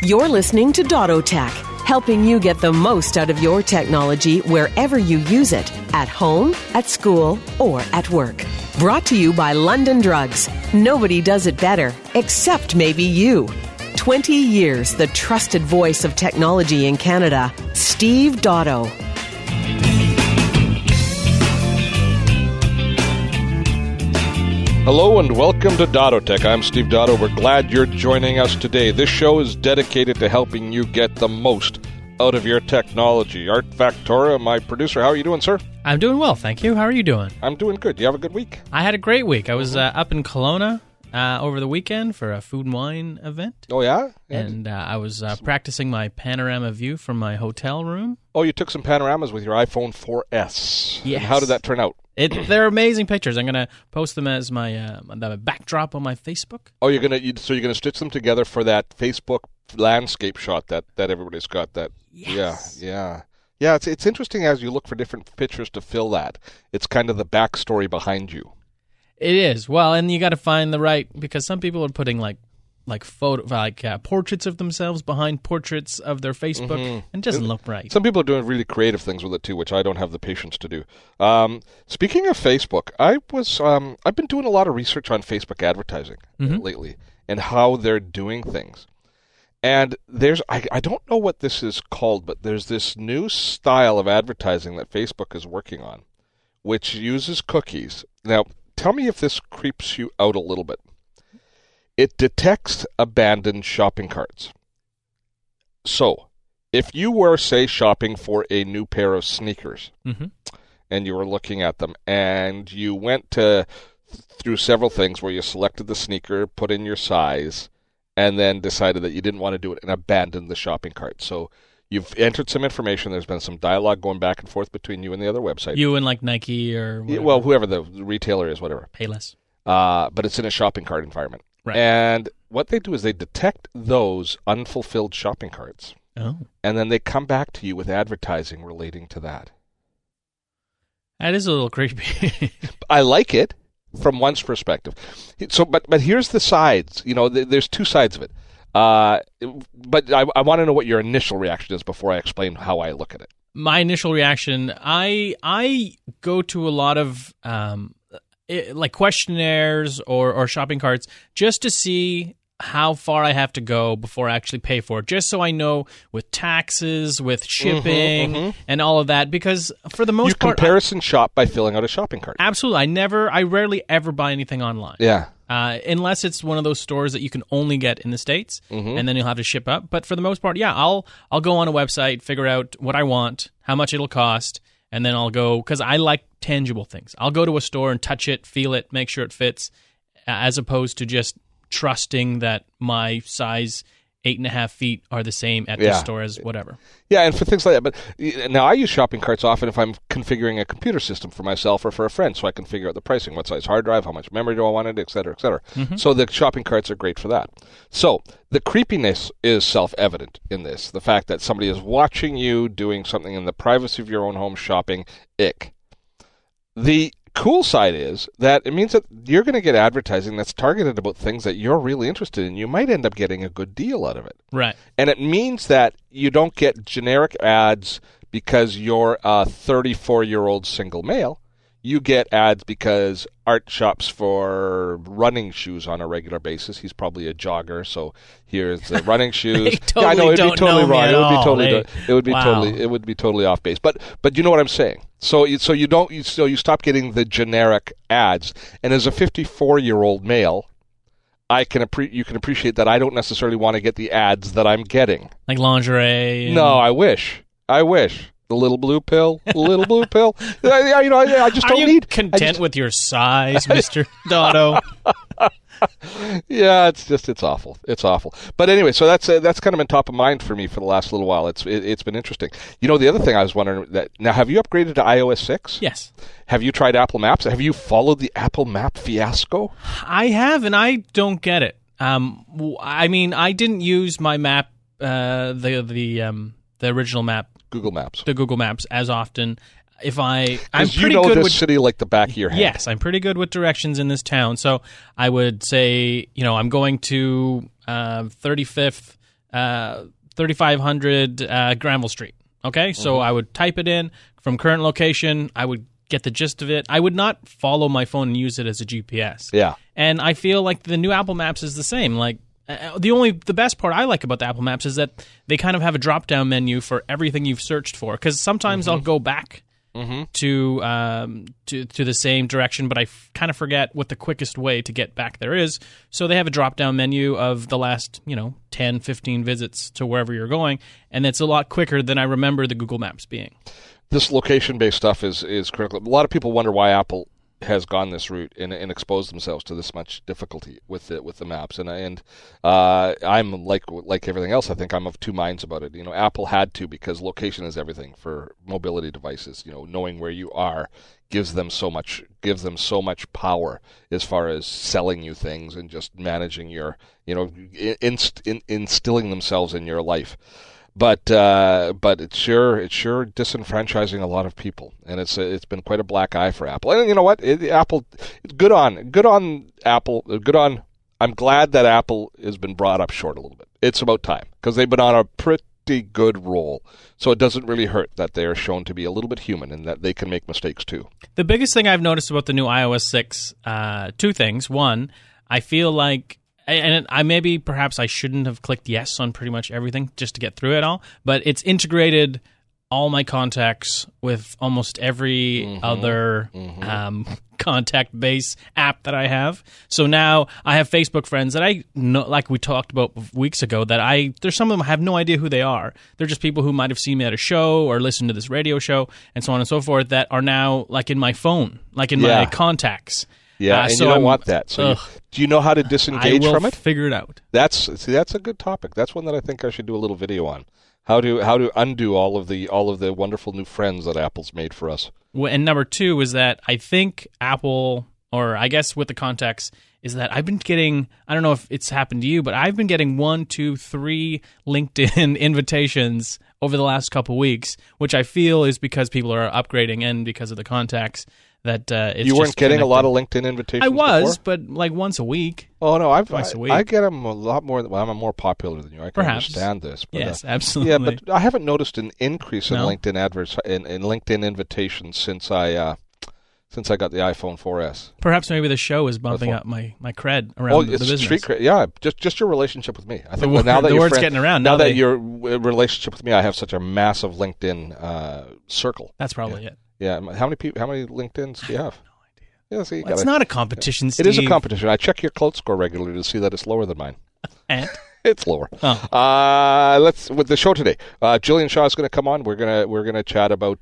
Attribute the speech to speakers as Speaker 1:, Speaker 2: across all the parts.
Speaker 1: You're listening to Dottotech, helping you get the most out of your technology wherever you use it, at home, at school, or at work. Brought to you by London Drugs. Nobody does it better, except maybe you. 20 years, the trusted voice of technology in Canada, Steve Dotto.
Speaker 2: Hello and welcome to Dottotech. I'm Steve Dotto. We're glad you're joining us today. This show is dedicated to helping you get the most out of your technology. Art Factora, my producer, how are you doing, sir?
Speaker 3: I'm doing well, thank you. How are you doing?
Speaker 2: I'm doing good. You have a good week?
Speaker 3: I had a great week. I was up in Kelowna over the weekend for a food and wine event.
Speaker 2: Oh, yeah?
Speaker 3: And I was practicing my panorama view from my hotel room.
Speaker 2: Oh, you took some panoramas with your iPhone 4S.
Speaker 3: Yes.
Speaker 2: And how did that turn out?
Speaker 3: They're amazing pictures. I'm going to post them as my backdrop on my Facebook.
Speaker 2: Oh, you're gonna stitch them together for that Facebook landscape shot that everybody's got. That
Speaker 3: Yes.
Speaker 2: Yeah. It's interesting as you look for different pictures to fill that. It's kind of the backstory behind you.
Speaker 3: It is. Well, and you got to find the right, because some people are putting portraits of themselves behind portraits of their Facebook, and it doesn't look right.
Speaker 2: Some people are doing really creative things with it too, which I don't have the patience to do. Speaking of Facebook, I've been doing a lot of research on Facebook advertising lately and how they're doing things. And I don't know what this is called, but there's this new style of advertising that Facebook is working on, which uses cookies. Now, tell me if this creeps you out a little bit. It detects abandoned shopping carts. So, if you were, say, shopping for a new pair of sneakers, and you were looking at them, and you went through several things where you selected the sneaker, put in your size, and then decided that you didn't want to do it and abandoned the shopping cart. So, you've entered some information. There's been some dialogue going back and forth between you and the other website.
Speaker 3: You and like Nike or whatever.
Speaker 2: Well, whoever the retailer is, whatever.
Speaker 3: Payless.
Speaker 2: But it's in a shopping cart environment.
Speaker 3: Right.
Speaker 2: And what they do is they detect those unfulfilled shopping carts.
Speaker 3: Oh. And
Speaker 2: then they come back to you with advertising relating to that.
Speaker 3: That is a little creepy.
Speaker 2: I like it from one's perspective. So, but here's the sides. You know, there's two sides of it. But I want to know what your initial reaction is before I explain how I look at it.
Speaker 3: My initial reaction, I go to a lot of like questionnaires or shopping carts just to see how far I have to go before I actually pay for it, just so I know with taxes, with shipping, and all of that, because for the most part...
Speaker 2: You comparison shop by filling out a shopping cart.
Speaker 3: Absolutely. I rarely ever buy anything online.
Speaker 2: Yeah.
Speaker 3: Unless it's one of those stores that you can only get in the States, and then you'll have to ship up. But for the most part, yeah, I'll go on a website, figure out what I want, how much it'll cost, and then I'll go, because I like tangible things. I'll go to a store and touch it, feel it, make sure it fits, as opposed to just trusting that my size 8.5 feet are the same at this store as whatever. Yeah,
Speaker 2: and for things like that. But now I use shopping carts often if I'm configuring a computer system for myself or for a friend, so I can figure out the pricing, what size hard drive, how much memory do I want it, et cetera, et cetera. So the shopping carts are great for that. So the creepiness is self-evident in this. The fact that somebody is watching you doing something in the privacy of your own home shopping, ick. The cool side is that it means that you're going to get advertising that's targeted about things that you're really interested in. You might end up getting a good deal out of it.
Speaker 3: Right.
Speaker 2: And it means that you don't get generic ads because you're a 34-year-old single male. You get ads because Art shops for running shoes on a regular basis. He's probably a jogger, so here's the running shoes.
Speaker 3: I know it'd be totally wrong.
Speaker 2: It would be totally off base. But you know what I'm saying. So you stop getting the generic ads. And as a 54-year-old male, you can appreciate that I don't necessarily want to get the ads that I'm getting.
Speaker 3: Like lingerie.
Speaker 2: No, I wish. The little blue pill. I just don't need...
Speaker 3: Are you content with your size, Mr. Dotto?
Speaker 2: Yeah, it's awful. It's awful. But anyway, so that's kind of been top of mind for me for the last little while. It's been interesting. You know, the other thing I was wondering, now have you upgraded to iOS 6?
Speaker 3: Yes.
Speaker 2: Have you tried Apple Maps? Have you followed the Apple Map fiasco?
Speaker 3: I have, and I don't get it. I mean, I didn't use my map, the original map.
Speaker 2: Google Maps.
Speaker 3: The Google Maps as often. I'm
Speaker 2: pretty good with city like the back of your hand.
Speaker 3: Yes, I'm pretty good with directions in this town. So I would say, I'm going to 35th 3500 Granville Street. Okay, so I would type it in from current location. I would get the gist of it. I would not follow my phone and use it as a GPS.
Speaker 2: Yeah.
Speaker 3: And I feel like the new Apple Maps is the same. Like the best part I like about the Apple Maps is that they kind of have a drop-down menu for everything you've searched for. Because sometimes I'll go back to the same direction, but I kind of forget what the quickest way to get back there is. So they have a drop-down menu of the last 10, 15 visits to wherever you're going, and it's a lot quicker than I remember the Google Maps being.
Speaker 2: This location-based stuff is critical. A lot of people wonder why Apple has gone this route and exposed themselves to this much difficulty with the maps. And I'm like everything else. I think I'm of two minds about it. Apple had to, because location is everything for mobility devices. Knowing where you are gives them so much power as far as selling you things and just managing your instilling themselves in your life. But it's sure disenfranchising a lot of people, and it's been quite a black eye for Apple. And you know what? Apple, good on Apple. I'm glad that Apple has been brought up short a little bit. It's about time, because they've been on a pretty good roll. So it doesn't really hurt that they are shown to be a little bit human and that they can make mistakes too.
Speaker 3: The biggest thing I've noticed about the new iOS 6, two things. One, I feel like. And perhaps I shouldn't have clicked yes on pretty much everything just to get through it all, but it's integrated all my contacts with almost every other contact-based app that I have. So now I have Facebook friends that I know, like we talked about weeks ago, that there's some of them I have no idea who they are. They're just people who might have seen me at a show or listened to this radio show and so on and so forth that are now like in my phone, like in my contacts.
Speaker 2: Yeah, and
Speaker 3: so
Speaker 2: you don't want that. So do you know how to disengage from it?
Speaker 3: Figure it out.
Speaker 2: That's a good topic. That's one that I think I should do a little video on. How to undo all of the wonderful new friends that Apple's made for us.
Speaker 3: Well, and number two is that I think Apple, or I guess with the contacts, is that I've been getting, I don't know if it's happened to you, but I've been getting 1, 2, 3 LinkedIn invitations over the last couple weeks, which I feel is because people are upgrading and because of the contacts. That it's
Speaker 2: you weren't
Speaker 3: just
Speaker 2: getting
Speaker 3: connected.
Speaker 2: a lot of LinkedIn invitations.
Speaker 3: I was,
Speaker 2: before?
Speaker 3: but like once a week.
Speaker 2: Oh no,
Speaker 3: twice a week.
Speaker 2: I get them a lot more. Well, I'm more popular than you. I can
Speaker 3: Perhaps.
Speaker 2: understand this. But,
Speaker 3: yes, absolutely.
Speaker 2: Yeah, but I haven't noticed an increase in
Speaker 3: No?
Speaker 2: LinkedIn in LinkedIn invitations since I got the iPhone 4S.
Speaker 3: Perhaps maybe the show is bumping up my cred around the business.
Speaker 2: Street cred. Yeah, just your relationship with me. I think
Speaker 3: the
Speaker 2: now that
Speaker 3: the
Speaker 2: your
Speaker 3: word's
Speaker 2: friend,
Speaker 3: getting around.
Speaker 2: Now that your relationship with me, I have such a massive LinkedIn circle.
Speaker 3: That's probably it.
Speaker 2: Yeah. How many LinkedIns do you have? Yeah, so
Speaker 3: it's not a competition, Steve.
Speaker 2: It is a competition. I check your cloud score regularly to see that it's lower than mine.
Speaker 3: And?
Speaker 2: It's lower.
Speaker 3: Oh.
Speaker 2: Let's with the show today. Jillian Shaw is going to come on. We're gonna chat about.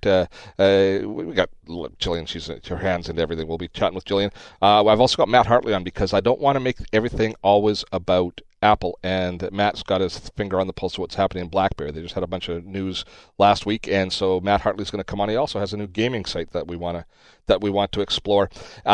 Speaker 2: We got Jillian. Her hands into everything. We'll be chatting with Jillian. I've also got Matt Hartley on because I don't want to make everything always about Apple, and Matt's got his finger on the pulse of what's happening in BlackBerry. They just had a bunch of news last week, and so Matt Hartley's going to come on. He also has a new gaming site that we want to explore.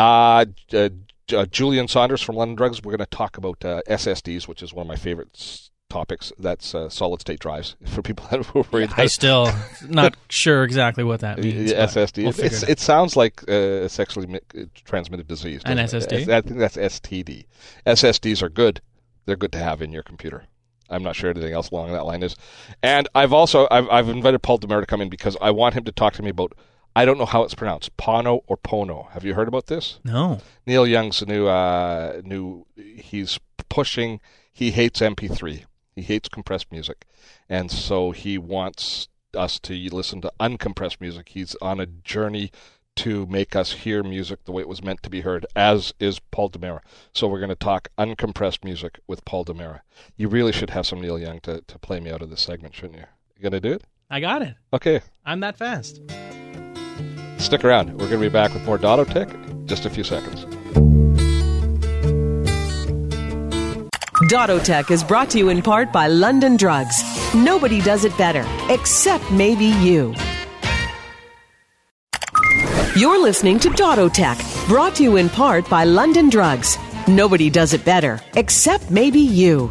Speaker 2: Julian Saunders from London Drugs. We're going to talk about SSDs, which is one of my favorite topics. That's solid state drives for people that were worried.
Speaker 3: I still not sure exactly what that means.
Speaker 2: SSD. It sounds like a sexually transmitted disease.
Speaker 3: An SSD?
Speaker 2: I think that's STD. SSDs are good. They're good to have in your computer. I'm not sure anything else along that line is. And I've invited Paul Demare to come in because I want him to talk to me about, I don't know how it's pronounced, Pono or Pono. Have you heard about this?
Speaker 3: No.
Speaker 2: Neil Young's he's pushing, he hates MP3. He hates compressed music. And so he wants us to listen to uncompressed music. He's on a journey to make us hear music the way it was meant to be heard, as is Paul Demare. So we're going to talk uncompressed music with Paul Demare. You really should have some Neil Young to play me out of this segment, shouldn't you? You going to do it?
Speaker 3: I got it.
Speaker 2: Okay.
Speaker 3: I'm that fast.
Speaker 2: Stick around. We're going to be back with more Dottotech in just a few seconds.
Speaker 1: Dottotech is brought to you in part by London Drugs. Nobody does it better, except maybe you. You're listening to Dottotech, brought to you in part by London Drugs. Nobody does it better, except maybe you.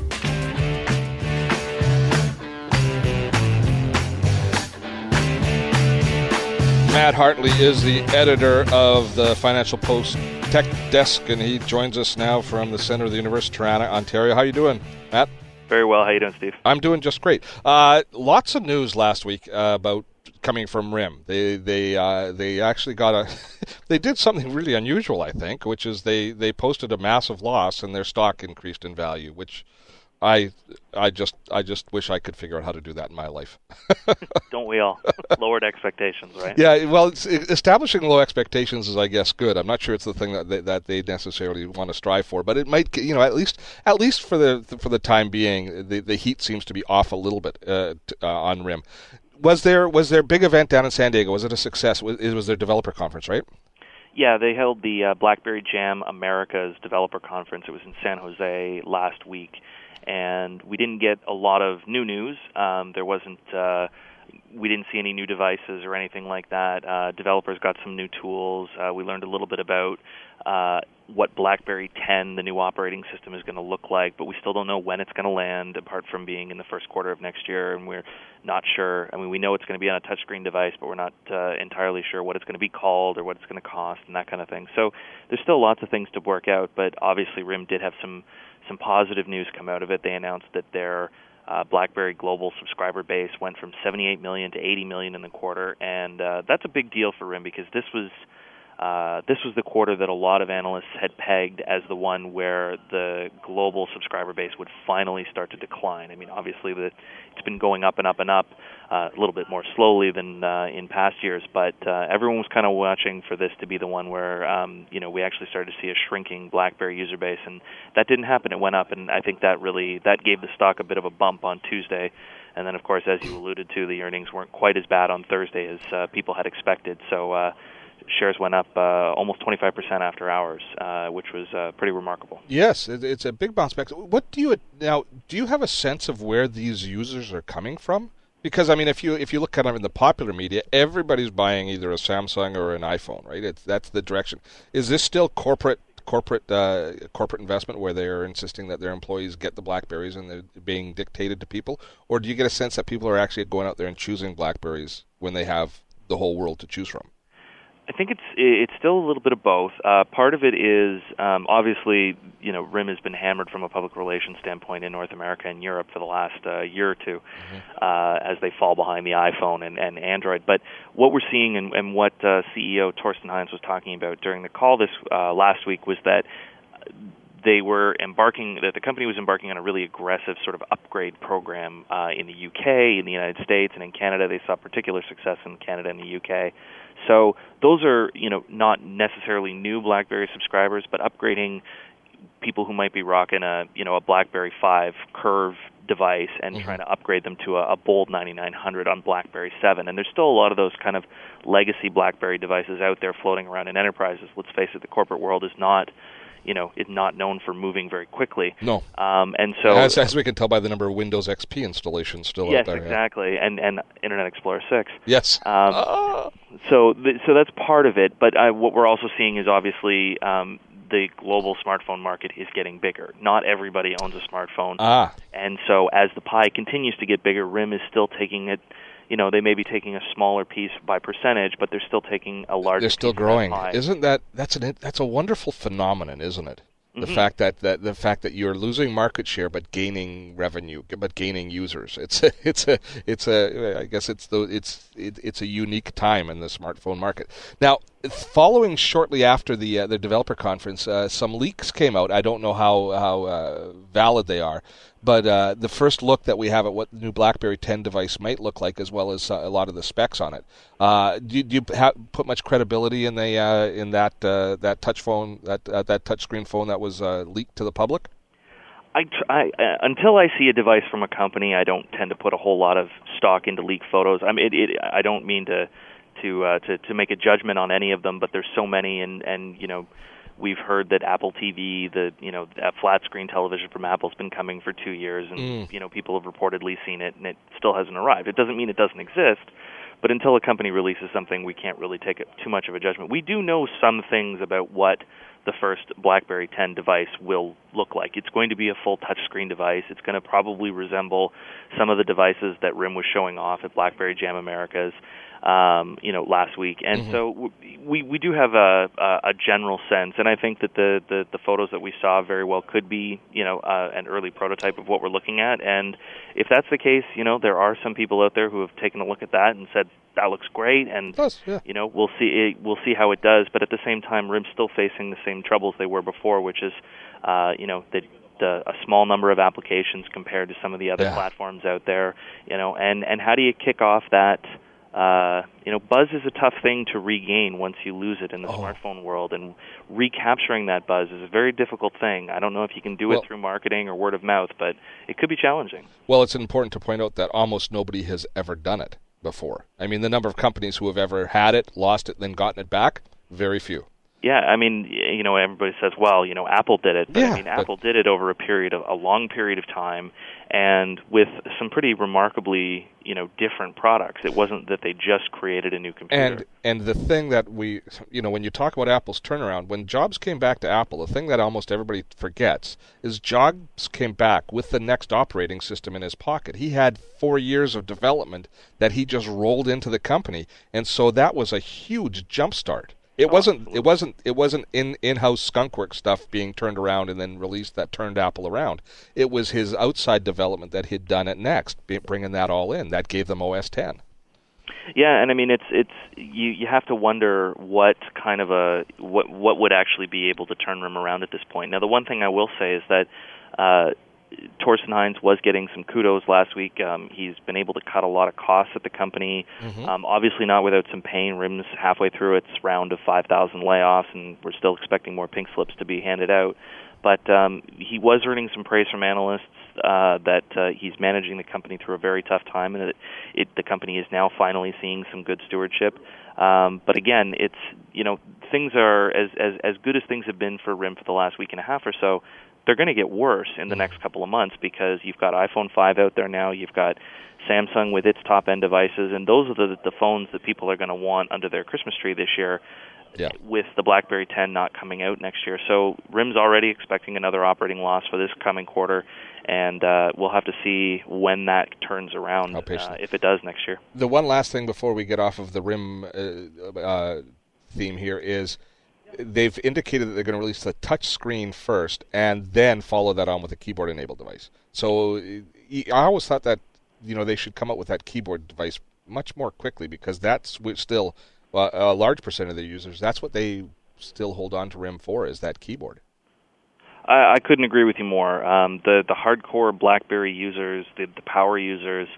Speaker 2: Matt Hartley is the editor of the Financial Post Tech Desk, and he joins us now from the center of the University of Toronto, Ontario. How you doing, Matt?
Speaker 4: Very well. How you doing, Steve?
Speaker 2: I'm doing just great. Lots of news last week about coming from RIM. They actually got they did something really unusual, I think, which is they posted a massive loss and their stock increased in value, which I just wish I could figure out how to do that in my life.
Speaker 4: Don't we all? Lowered expectations, right?
Speaker 2: Yeah, well, establishing low expectations is, I guess, good. I'm not sure it's the thing that they necessarily want to strive for, but it might, at least for the time being, the heat seems to be off a little bit on RIM. Was there big event down in San Diego? Was it a success? It was their developer conference, right?
Speaker 4: Yeah, they held the BlackBerry Jam Americas Developer Conference. It was in San Jose last week, and we didn't get a lot of new news. There wasn't. We didn't see any new devices or anything like that. Developers got some new tools. We learned a little bit about what BlackBerry 10, the new operating system, is going to look like, but we still don't know when it's going to land, apart from being in the first quarter of next year, and we're not sure. I mean, we know it's going to be on a touchscreen device, but we're not entirely sure what it's going to be called or what it's going to cost and that kind of thing. So there's still lots of things to work out, but obviously RIM did have some positive news come out of it. They announced that their BlackBerry global subscriber base went from 78 million to 80 million in the quarter, and that's a big deal for RIM because this was the quarter that a lot of analysts had pegged as the one where the global subscriber base would finally start to decline. I mean, obviously, it's been going up and up and up, a little bit more slowly than in past years, but everyone was kind of watching for this to be the one where, we actually started to see a shrinking BlackBerry user base, and that didn't happen. It went up, and I think that gave the stock a bit of a bump on Tuesday. And then, of course, as you alluded to, the earnings weren't quite as bad on Thursday as people had expected. So shares went up almost 25% after hours, which was pretty remarkable.
Speaker 2: Yes, it's a big bounce back. Do you have a sense of where these users are coming from? Because, I mean, if you look kind of in the popular media, everybody's buying either a Samsung or an iPhone, right? That's the direction. Is this still corporate investment where they're insisting that their employees get the BlackBerries and they're being dictated to people? Or do you get a sense that people are actually going out there and choosing BlackBerries when they have the whole world to choose from?
Speaker 4: I think it's still a little bit of both. Part of it is obviously, RIM has been hammered from a public relations standpoint in North America and Europe for the last year or two, as they fall behind the iPhone and Android. But what we're seeing and what CEO Torsten Heinz was talking about during the call this last week was that that the company was embarking on a really aggressive sort of upgrade program in the UK, in the United States, and in Canada. They saw particular success in Canada and the UK. So those are, not necessarily new BlackBerry subscribers, but upgrading people who might be rocking a BlackBerry 5 Curve device and trying to upgrade them to a Bold 9900 on BlackBerry 7. And there's still a lot of those kind of legacy BlackBerry devices out there floating around in enterprises. Let's face it, the corporate world is not known for moving very quickly.
Speaker 2: No.
Speaker 4: And so,
Speaker 2: as we can tell by the number of Windows XP installations still out there.
Speaker 4: Yes, exactly, yeah. and Internet Explorer 6.
Speaker 2: Yes.
Speaker 4: So that's part of it. But what we're also seeing is obviously the global smartphone market is getting bigger. Not everybody owns a smartphone. And so as the pie continues to get bigger, RIM is still taking it. They may be taking a smaller piece by percentage, but they're still taking a larger piece. They're
Speaker 2: still growing. Isn't that's a wonderful phenomenon, isn't it? The fact that you're losing market share but gaining revenue, but gaining users. It's a unique time in the smartphone market. Now, following shortly after the developer conference, some leaks came out. I don't know how valid they are, but the first look that we have at what the new BlackBerry 10 device might look like, as well as a lot of the specs on it. Do you put much credibility in that touch phone, that touchscreen phone that was leaked to the public?
Speaker 4: Until I see a device from a company, I don't tend to put a whole lot of stock into leaked photos. I mean, I don't mean to make a judgment on any of them, but there's so many, and we've heard that Apple TV, that flat screen television from Apple's been coming for 2 years, and people have reportedly seen it, and it still hasn't arrived. It doesn't mean it doesn't exist, but until a company releases something, we can't really take too much of a judgment. We do know some things about what the first BlackBerry 10 device will look like. It's going to be a full touchscreen device. It's going to probably resemble some of the devices that RIM was showing off at BlackBerry Jam Americas. last week. And so we do have a general sense, and I think that the photos that we saw very well could be, an early prototype of what we're looking at. And if that's the case, there are some people out there who have taken a look at that and said, that looks great, and we'll see how it does. But at the same time, RIM's still facing the same troubles they were before, which is, a small number of applications compared to some of the other platforms out there. And how do you kick off that? Buzz is a tough thing to regain once you lose it in the smartphone world, and recapturing that buzz is a very difficult thing. I don't know if you can do it through marketing or word of mouth, but it could be challenging.
Speaker 2: Well, it's important to point out that almost nobody has ever done it before. I mean, the number of companies who have ever had it, lost it, then gotten it back, very few.
Speaker 4: Yeah, I mean, everybody says, well, Apple did it. But Apple did it over a long period of time, and with some pretty remarkably, different products. It wasn't that they just created a new computer.
Speaker 2: And the thing that when you talk about Apple's turnaround, when Jobs came back to Apple, the thing that almost everybody forgets is Jobs came back with the next operating system in his pocket. He had 4 years of development that he just rolled into the company, and so that was a huge jumpstart. It wasn't in-house skunkwork stuff being turned around and then released that turned Apple around. It was his outside development that he'd done at Next, bringing that all in. That gave them OS 10.
Speaker 4: Yeah, and I mean it's you have to wonder what kind of what would actually be able to turn RIM around at this point. Now, the one thing I will say is that Torsten Heinz was getting some kudos last week. He's been able to cut a lot of costs at the company. Obviously not without some pain. RIM's halfway through its round of 5,000 layoffs, and we're still expecting more pink slips to be handed out. But he was earning some praise from analysts that he's managing the company through a very tough time, and the company is now finally seeing some good stewardship. But again, it's things are as good as things have been for RIM for the last week and a half or so. They're going to get worse in the next couple of months because you've got iPhone 5 out there now, you've got Samsung with its top-end devices, and those are the phones that people are going to want under their Christmas tree this year, with the BlackBerry 10 not coming out next year. So RIM's already expecting another operating loss for this coming quarter, and we'll have to see when that turns around, if it does next year.
Speaker 2: The one last thing before we get off of the RIM theme here is they've indicated that they're going to release the touch screen first and then follow that on with a keyboard-enabled device. So I always thought that they should come up with that keyboard device much more quickly because that's still a large percent of their users. That's what they still hold on to RIM for, is that keyboard.
Speaker 4: I couldn't agree with you more. The hardcore BlackBerry users, the power users,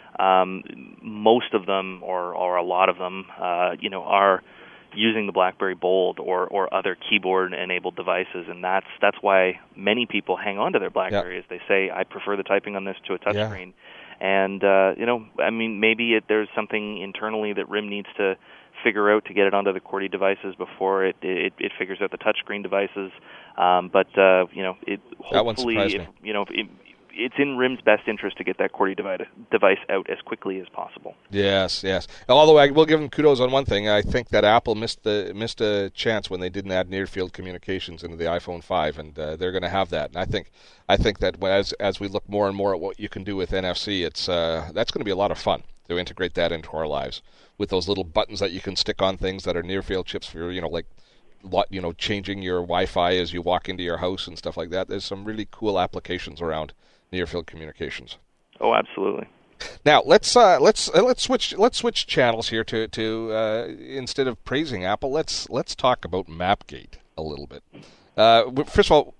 Speaker 4: most of them or a lot of them, are using the BlackBerry Bold or other keyboard-enabled devices, and that's why many people hang on to their BlackBerry. As they say, I prefer the typing on this to a touchscreen. And maybe there's something internally that RIM needs to figure out to get it onto the QWERTY devices before it figures out the touchscreen devices. But hopefully, it's in RIM's best interest to get that QWERTY device out as quickly as possible.
Speaker 2: Yes. Although I will give them kudos on one thing. I think that Apple missed a chance when they didn't add near-field communications into the iPhone 5, and they're going to have that. And I think that as we look more and more at what you can do with NFC, that's going to be a lot of fun to integrate that into our lives with those little buttons that you can stick on things that are near-field chips for changing your Wi-Fi as you walk into your house and stuff like that. There's some really cool applications around near-field communications.
Speaker 4: Oh, absolutely.
Speaker 2: Now let's switch channels here to instead of praising Apple, let's talk about Mapgate a little bit. First of all,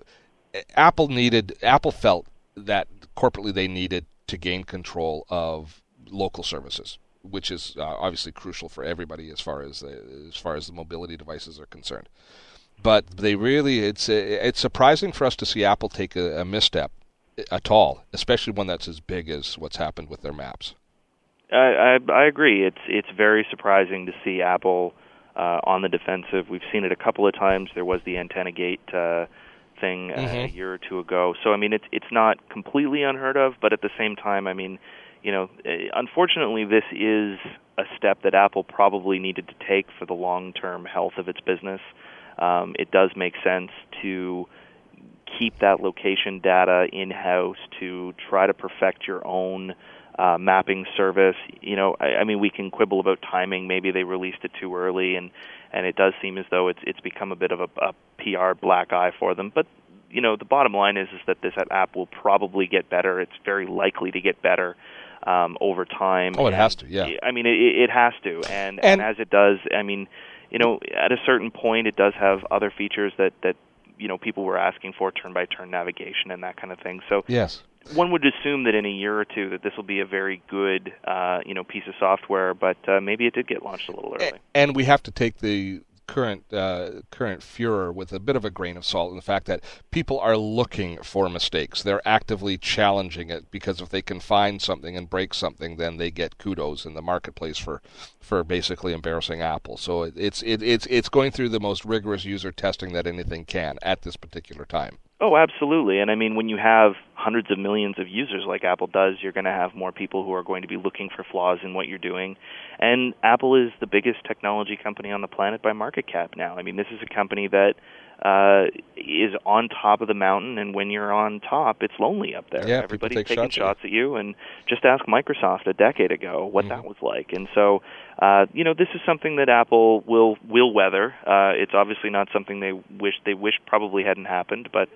Speaker 2: Apple felt that corporately they needed to gain control of local services, which is obviously crucial for everybody as far as the mobility devices are concerned. But it's surprising for us to see Apple take a misstep at all, especially one that's as big as what's happened with their maps.
Speaker 4: I agree. It's very surprising to see Apple on the defensive. We've seen it a couple of times. There was the Antenna Gate thing a year or two ago. So I mean, it's not completely unheard of, but at the same time, I mean, unfortunately, this is a step that Apple probably needed to take for the long-term health of its business. It does make sense to keep that location data in-house to try to perfect your own mapping service. I mean, we can quibble about timing. Maybe they released it too early, and it does seem as though it's become a bit of a PR black eye for them. But the bottom line is that this app will probably get better. It's very likely to get better over time.
Speaker 2: Oh, it has to, yeah.
Speaker 4: I mean, it has to, and as it does, I mean, at a certain point, it does have other features that people were asking for, turn-by-turn navigation and that kind of thing. So
Speaker 2: yes,
Speaker 4: one would assume that in a year or two that this will be a very good, piece of software, but maybe it did get launched a little early.
Speaker 2: And we have to take the current furor with a bit of a grain of salt in the fact that people are looking for mistakes. They're actively challenging it, because if they can find something and break something, then they get kudos in the marketplace for basically embarrassing Apple. So it's going through the most rigorous user testing that anything can at this particular time.
Speaker 4: Oh, absolutely. And I mean, when you have hundreds of millions of users like Apple does, you're going to have more people who are going to be looking for flaws in what you're doing. And Apple is the biggest technology company on the planet by market cap now. I mean, this is a company that is on top of the mountain, and when you're on top, it's lonely up there.
Speaker 2: Yeah,
Speaker 4: everybody's taking shots at you, and just ask Microsoft a decade ago what that was like. And so, this is something that Apple will weather. It's obviously not something they wish probably hadn't happened, but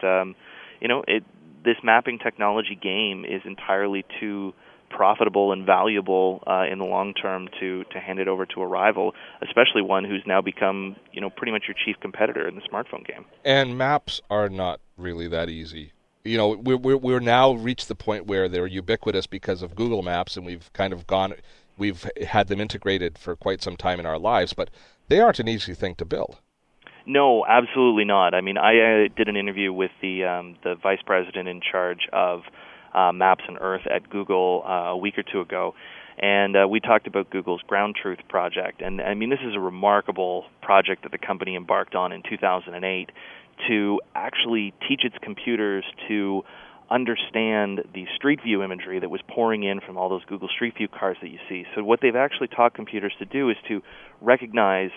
Speaker 4: this mapping technology game is entirely too profitable and valuable in the long term to hand it over to a rival, especially one who's now become pretty much your chief competitor in the smartphone game.
Speaker 2: And maps are not really that easy. We're now reached the point where they're ubiquitous because of Google Maps, and we've had them integrated for quite some time in our lives, but they aren't an easy thing to build.
Speaker 4: No, absolutely not. I mean, I did an interview with the vice president in charge of Maps and Earth at Google a week or two ago, and we talked about Google's Ground Truth project. And I mean, this is a remarkable project that the company embarked on in 2008 to actually teach its computers to understand the Street View imagery that was pouring in from all those Google Street View cars that you see. So what they've actually taught computers to do is to recognize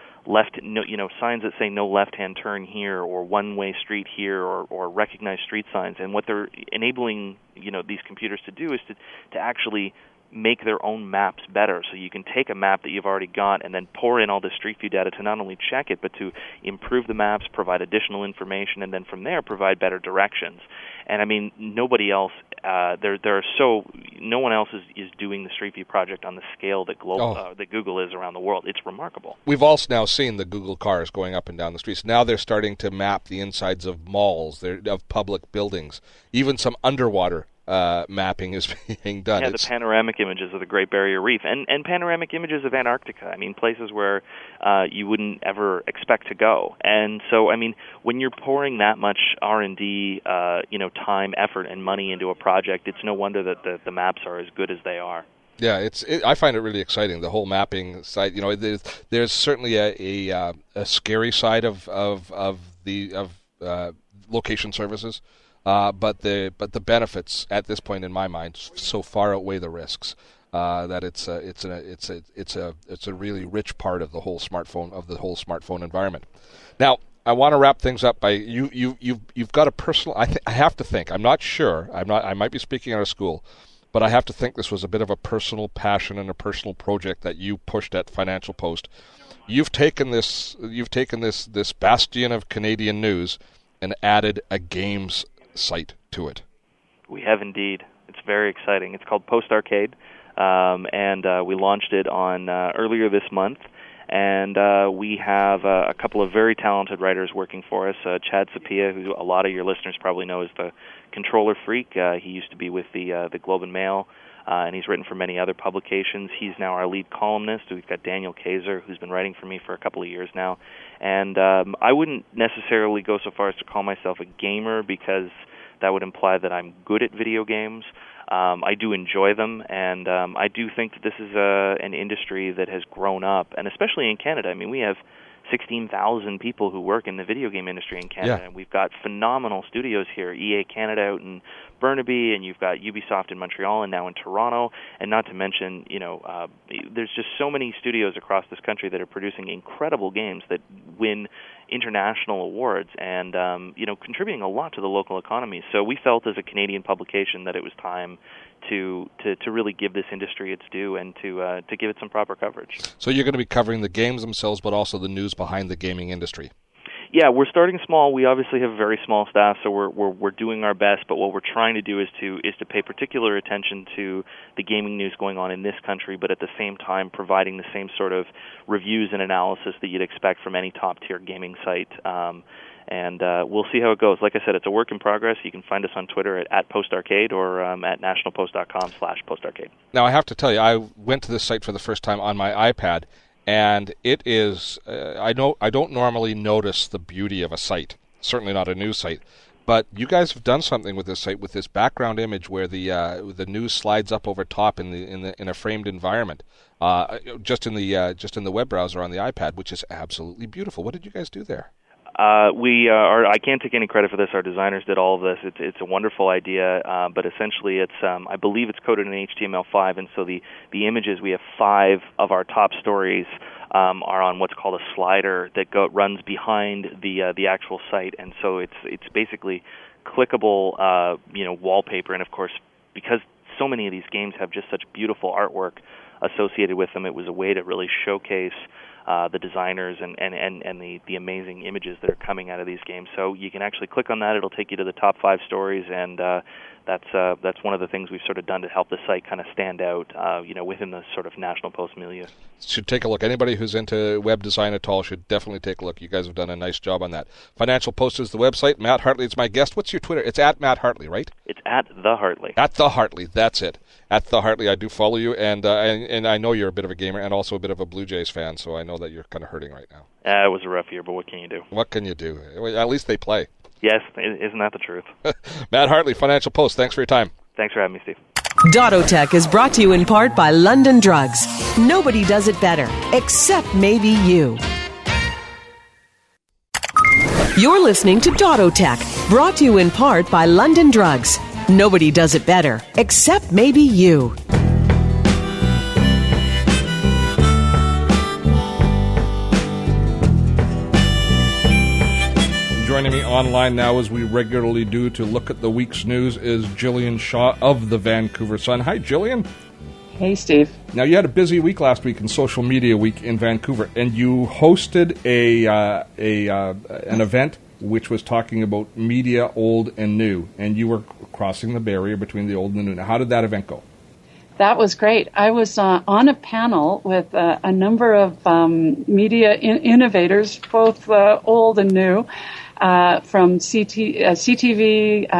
Speaker 4: signs that say no left-hand turn here, or one-way street here, or recognize street signs. And what they're enabling these computers to do is to actually make their own maps better. So you can take a map that you've already got and then pour in all the Street View data to not only check it, but to improve the maps, provide additional information, and then from there provide better directions. And I mean, nobody else, no one else is doing the Street View project on the scale that that Google is around the world. It's remarkable.
Speaker 2: We've also now seen the Google cars going up and down the streets. Now they're starting to map the insides of malls, of public buildings, even some underwater mapping is being done.
Speaker 4: Yeah, the panoramic images of the Great Barrier Reef and panoramic images of Antarctica. I mean, places where you wouldn't ever expect to go. And so, I mean, when you're pouring that much R&D, time, effort, and money into a project, it's no wonder that the maps are as good as they are.
Speaker 2: Yeah, I find it really exciting, the whole mapping side. There's certainly a scary side of location services. But the benefits at this point, in my mind, so far outweigh the risks that it's a really rich part of the whole smartphone environment. Now, I want to wrap things up by you've got a personal. I have to think. I'm not sure. I might be speaking out of school, but I have to think this was a bit of a personal passion and a personal project that you pushed at Financial Post. You've taken this bastion of Canadian news and added a games site to it. We
Speaker 4: have indeed. It's very exciting. It's called Post Arcade, and we launched it on earlier this month. And we have a couple of very talented writers working for us. Chad Sapia, who a lot of your listeners probably know as the controller freak. He used to be with the Globe and Mail, and he's written for many other publications. He's now our lead columnist. We've got Daniel Kaiser, who's been writing for me for a couple of years now. And I wouldn't necessarily go so far as to call myself a gamer, because that would imply that I'm good at video games. I do enjoy them, and I do think that this is an industry that has grown up, and especially in Canada. I mean, we have 16,000 people who work in the video game industry in Canada, and we've got phenomenal studios here, EA Canada out in Burnaby, and you've got Ubisoft in Montreal and now in Toronto, and not to mention, there's just so many studios across this country that are producing incredible games that win international awards and contributing a lot to the local economy. So we felt as a Canadian publication that it was time to really give this industry its due and to give it some proper coverage.
Speaker 2: So you're going to be covering the games themselves, but also the news behind the gaming industry.
Speaker 4: Yeah, we're starting small. We obviously have a very small staff, so we're doing our best. But what we're trying to do is to pay particular attention to the gaming news going on in this country, but at the same time providing the same sort of reviews and analysis that you'd expect from any top-tier gaming site. And we'll see how it goes. Like I said, it's a work in progress. You can find us on Twitter at PostArcade or at nationalpost.com/PostArcade.
Speaker 2: Now, I have to tell you, I went to this site for the first time on my iPad, and it is, I don't normally notice the beauty of a site, certainly not a news site, but you guys have done something with this site with this background image where the news slides up over top in a framed environment, just in the web browser on the iPad, which is absolutely beautiful. What did you guys do there?
Speaker 4: I can't take any credit for this. Our designers did all of this. It's a wonderful idea, but essentially it's I believe it's coded in HTML5, and so the images, we have 5 of our top stories are on what's called a slider that runs behind the actual site, and so it's basically clickable wallpaper, and of course because so many of these games have just such beautiful artwork associated with them, it was a way to really showcase the designers and the amazing images that are coming out of these games. So you can actually click on that. It'll take you to the top 5 stories, and that's one of the things we've sort of done to help the site kind of stand out, within the sort of National Post milieu.
Speaker 2: Should take a look. Anybody who's into web design at all should definitely take a look. You guys have done a nice job on that. Financial Post is the website. Matt Hartley is my guest. What's your Twitter? It's at Matt Hartley, right?
Speaker 4: It's at The Hartley.
Speaker 2: At The Hartley. That's it. At The Hartley. I do follow you, and I know you're a bit of a gamer and also a bit of a Blue Jays fan, so I know that you're kind of hurting right now.
Speaker 4: It was a rough year, but what can you do?
Speaker 2: What can you do? At least they play.
Speaker 4: Yes, isn't that the truth?
Speaker 2: Matt Hartley, Financial Post. Thanks for your time.
Speaker 4: Thanks for having me, Steve.
Speaker 1: Dottotech is brought to you in part by London Drugs. Nobody does it better, except maybe you. You're listening to Dottotech, brought to you in part by London Drugs. Nobody does it better, except maybe you.
Speaker 2: Joining me online now, as we regularly do, to look at the week's news is Jillian Shaw of the Vancouver Sun. Hi, Jillian.
Speaker 5: Hey, Steve.
Speaker 2: Now, you had a busy week last week in Social Media Week in Vancouver, and you hosted an event which was talking about media, old and new, and you were crossing the barrier between the old and the new. Now, how did that event go?
Speaker 5: That was great. I was on a panel with a number of media innovators, both old and new, from CTV,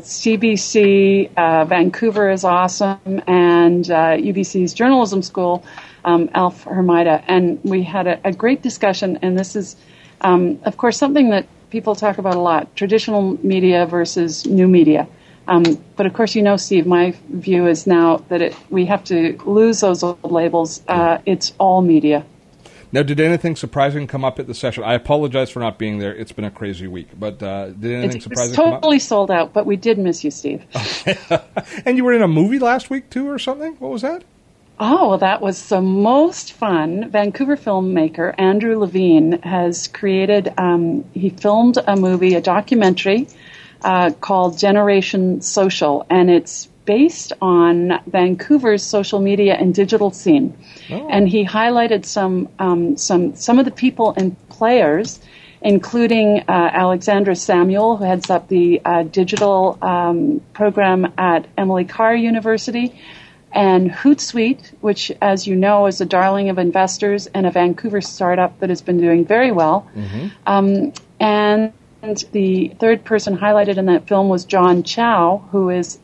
Speaker 5: CBC, Vancouver is awesome, and UBC's journalism school, Alf Hermida. And we had a great discussion, and this is, of course, something that people talk about a lot, traditional media versus new media. But of course, Steve, my view is now that we have to lose those old labels. It's all media.
Speaker 2: Now, did anything surprising come up at the session? I apologize for not being there. It's been a crazy week. But did anything surprising come up?
Speaker 5: It's totally sold out, but we did miss you, Steve.
Speaker 2: Okay. And you were in a movie last week, too, or something? What was that?
Speaker 5: Oh, well, that was the most fun. Vancouver filmmaker Andrew Levine has created, he filmed a movie, a documentary called Generation Social, and it's based on Vancouver's social media and digital scene. Oh. And he highlighted some of the people and players, including Alexandra Samuel, who heads up the digital program at Emily Carr University, and Hootsuite, which, as you know, is a darling of investors and a Vancouver startup that has been doing very well. Mm-hmm. And the third person highlighted in that film was John Chow, who is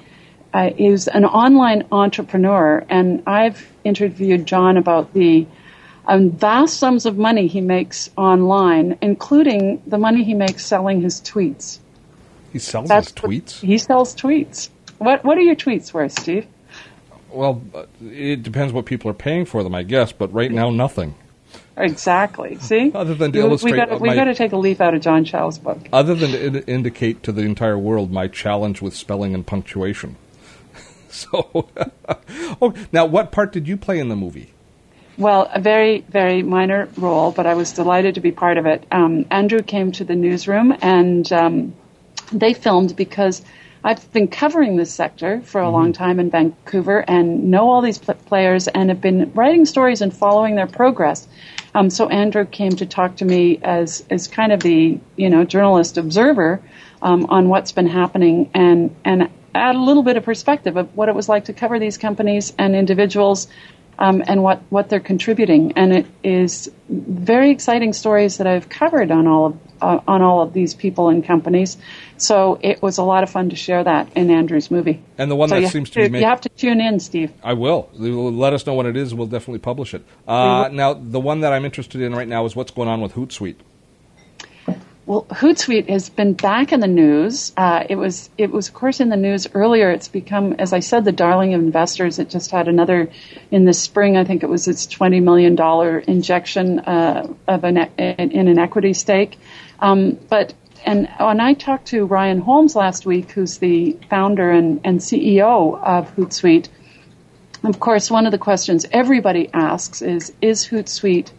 Speaker 5: an online entrepreneur, and I've interviewed John about the vast sums of money he makes online, including the money he makes selling his tweets.
Speaker 2: He sells his tweets?
Speaker 5: He sells tweets. What are your tweets worth, Steve?
Speaker 2: Well, it depends what people are paying for them, I guess, but right now, nothing.
Speaker 5: Exactly. See?
Speaker 2: Other than to illustrate...
Speaker 5: We've got to take a leaf out of John Chow's book.
Speaker 2: Other than to indicate to the entire world my challenge with spelling and punctuation. So, now what part did you play in the movie?
Speaker 5: Well, a very, very minor role, but I was delighted to be part of it. Andrew came to the newsroom, and they filmed because I've been covering this sector for a long time in Vancouver and know all these players and have been writing stories and following their progress. So Andrew came to talk to me as kind of the journalist observer on what's been happening and add a little bit of perspective of what it was like to cover these companies and individuals. And what they're contributing, and it is very exciting stories that I've covered on all of these people and companies. So it was a lot of fun to share that in Andrew's movie.
Speaker 2: And the one that seems to be made,
Speaker 5: you have to tune in, Steve.
Speaker 2: I will. Let us know what it is. We'll definitely publish it. Now, the one that I'm interested in right now is what's going on with Hootsuite.
Speaker 5: Well, Hootsuite has been back in the news. It was, of course, in the news earlier. It's become, as I said, the darling of investors. It just had another, in the spring, I think it was its $20 million injection in an equity stake. But when I talked to Ryan Holmes last week, who's the founder and CEO of Hootsuite, of course, one of the questions everybody asks is Hootsuite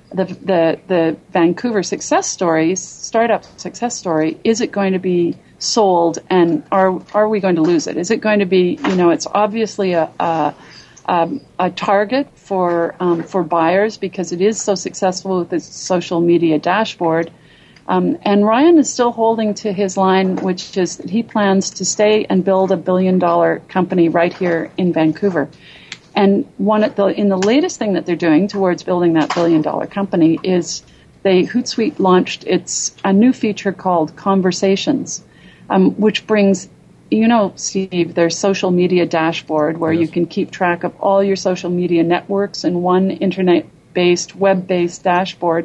Speaker 5: the Vancouver success story, startup success story, is it going to be sold, and are we going to lose it? Is it going to be, it's obviously a target for buyers because it is so successful with its social media dashboard. And Ryan is still holding to his line, which is that he plans to stay and build $1 billion company right here in Vancouver. And in the latest thing that they're doing towards building that $1 billion company is Hootsuite launched a new feature called Conversations, which brings, Steve, their social media dashboard where you can keep track of all your social media networks in one internet-based, web-based dashboard.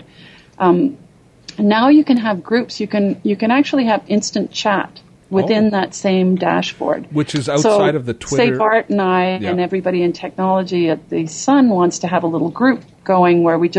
Speaker 5: Now you can have groups. You can actually have instant chat within that same dashboard.
Speaker 2: Which is outside of the Twitter.
Speaker 5: Say Bart and I and everybody in technology at the Sun wants to have a little group going where we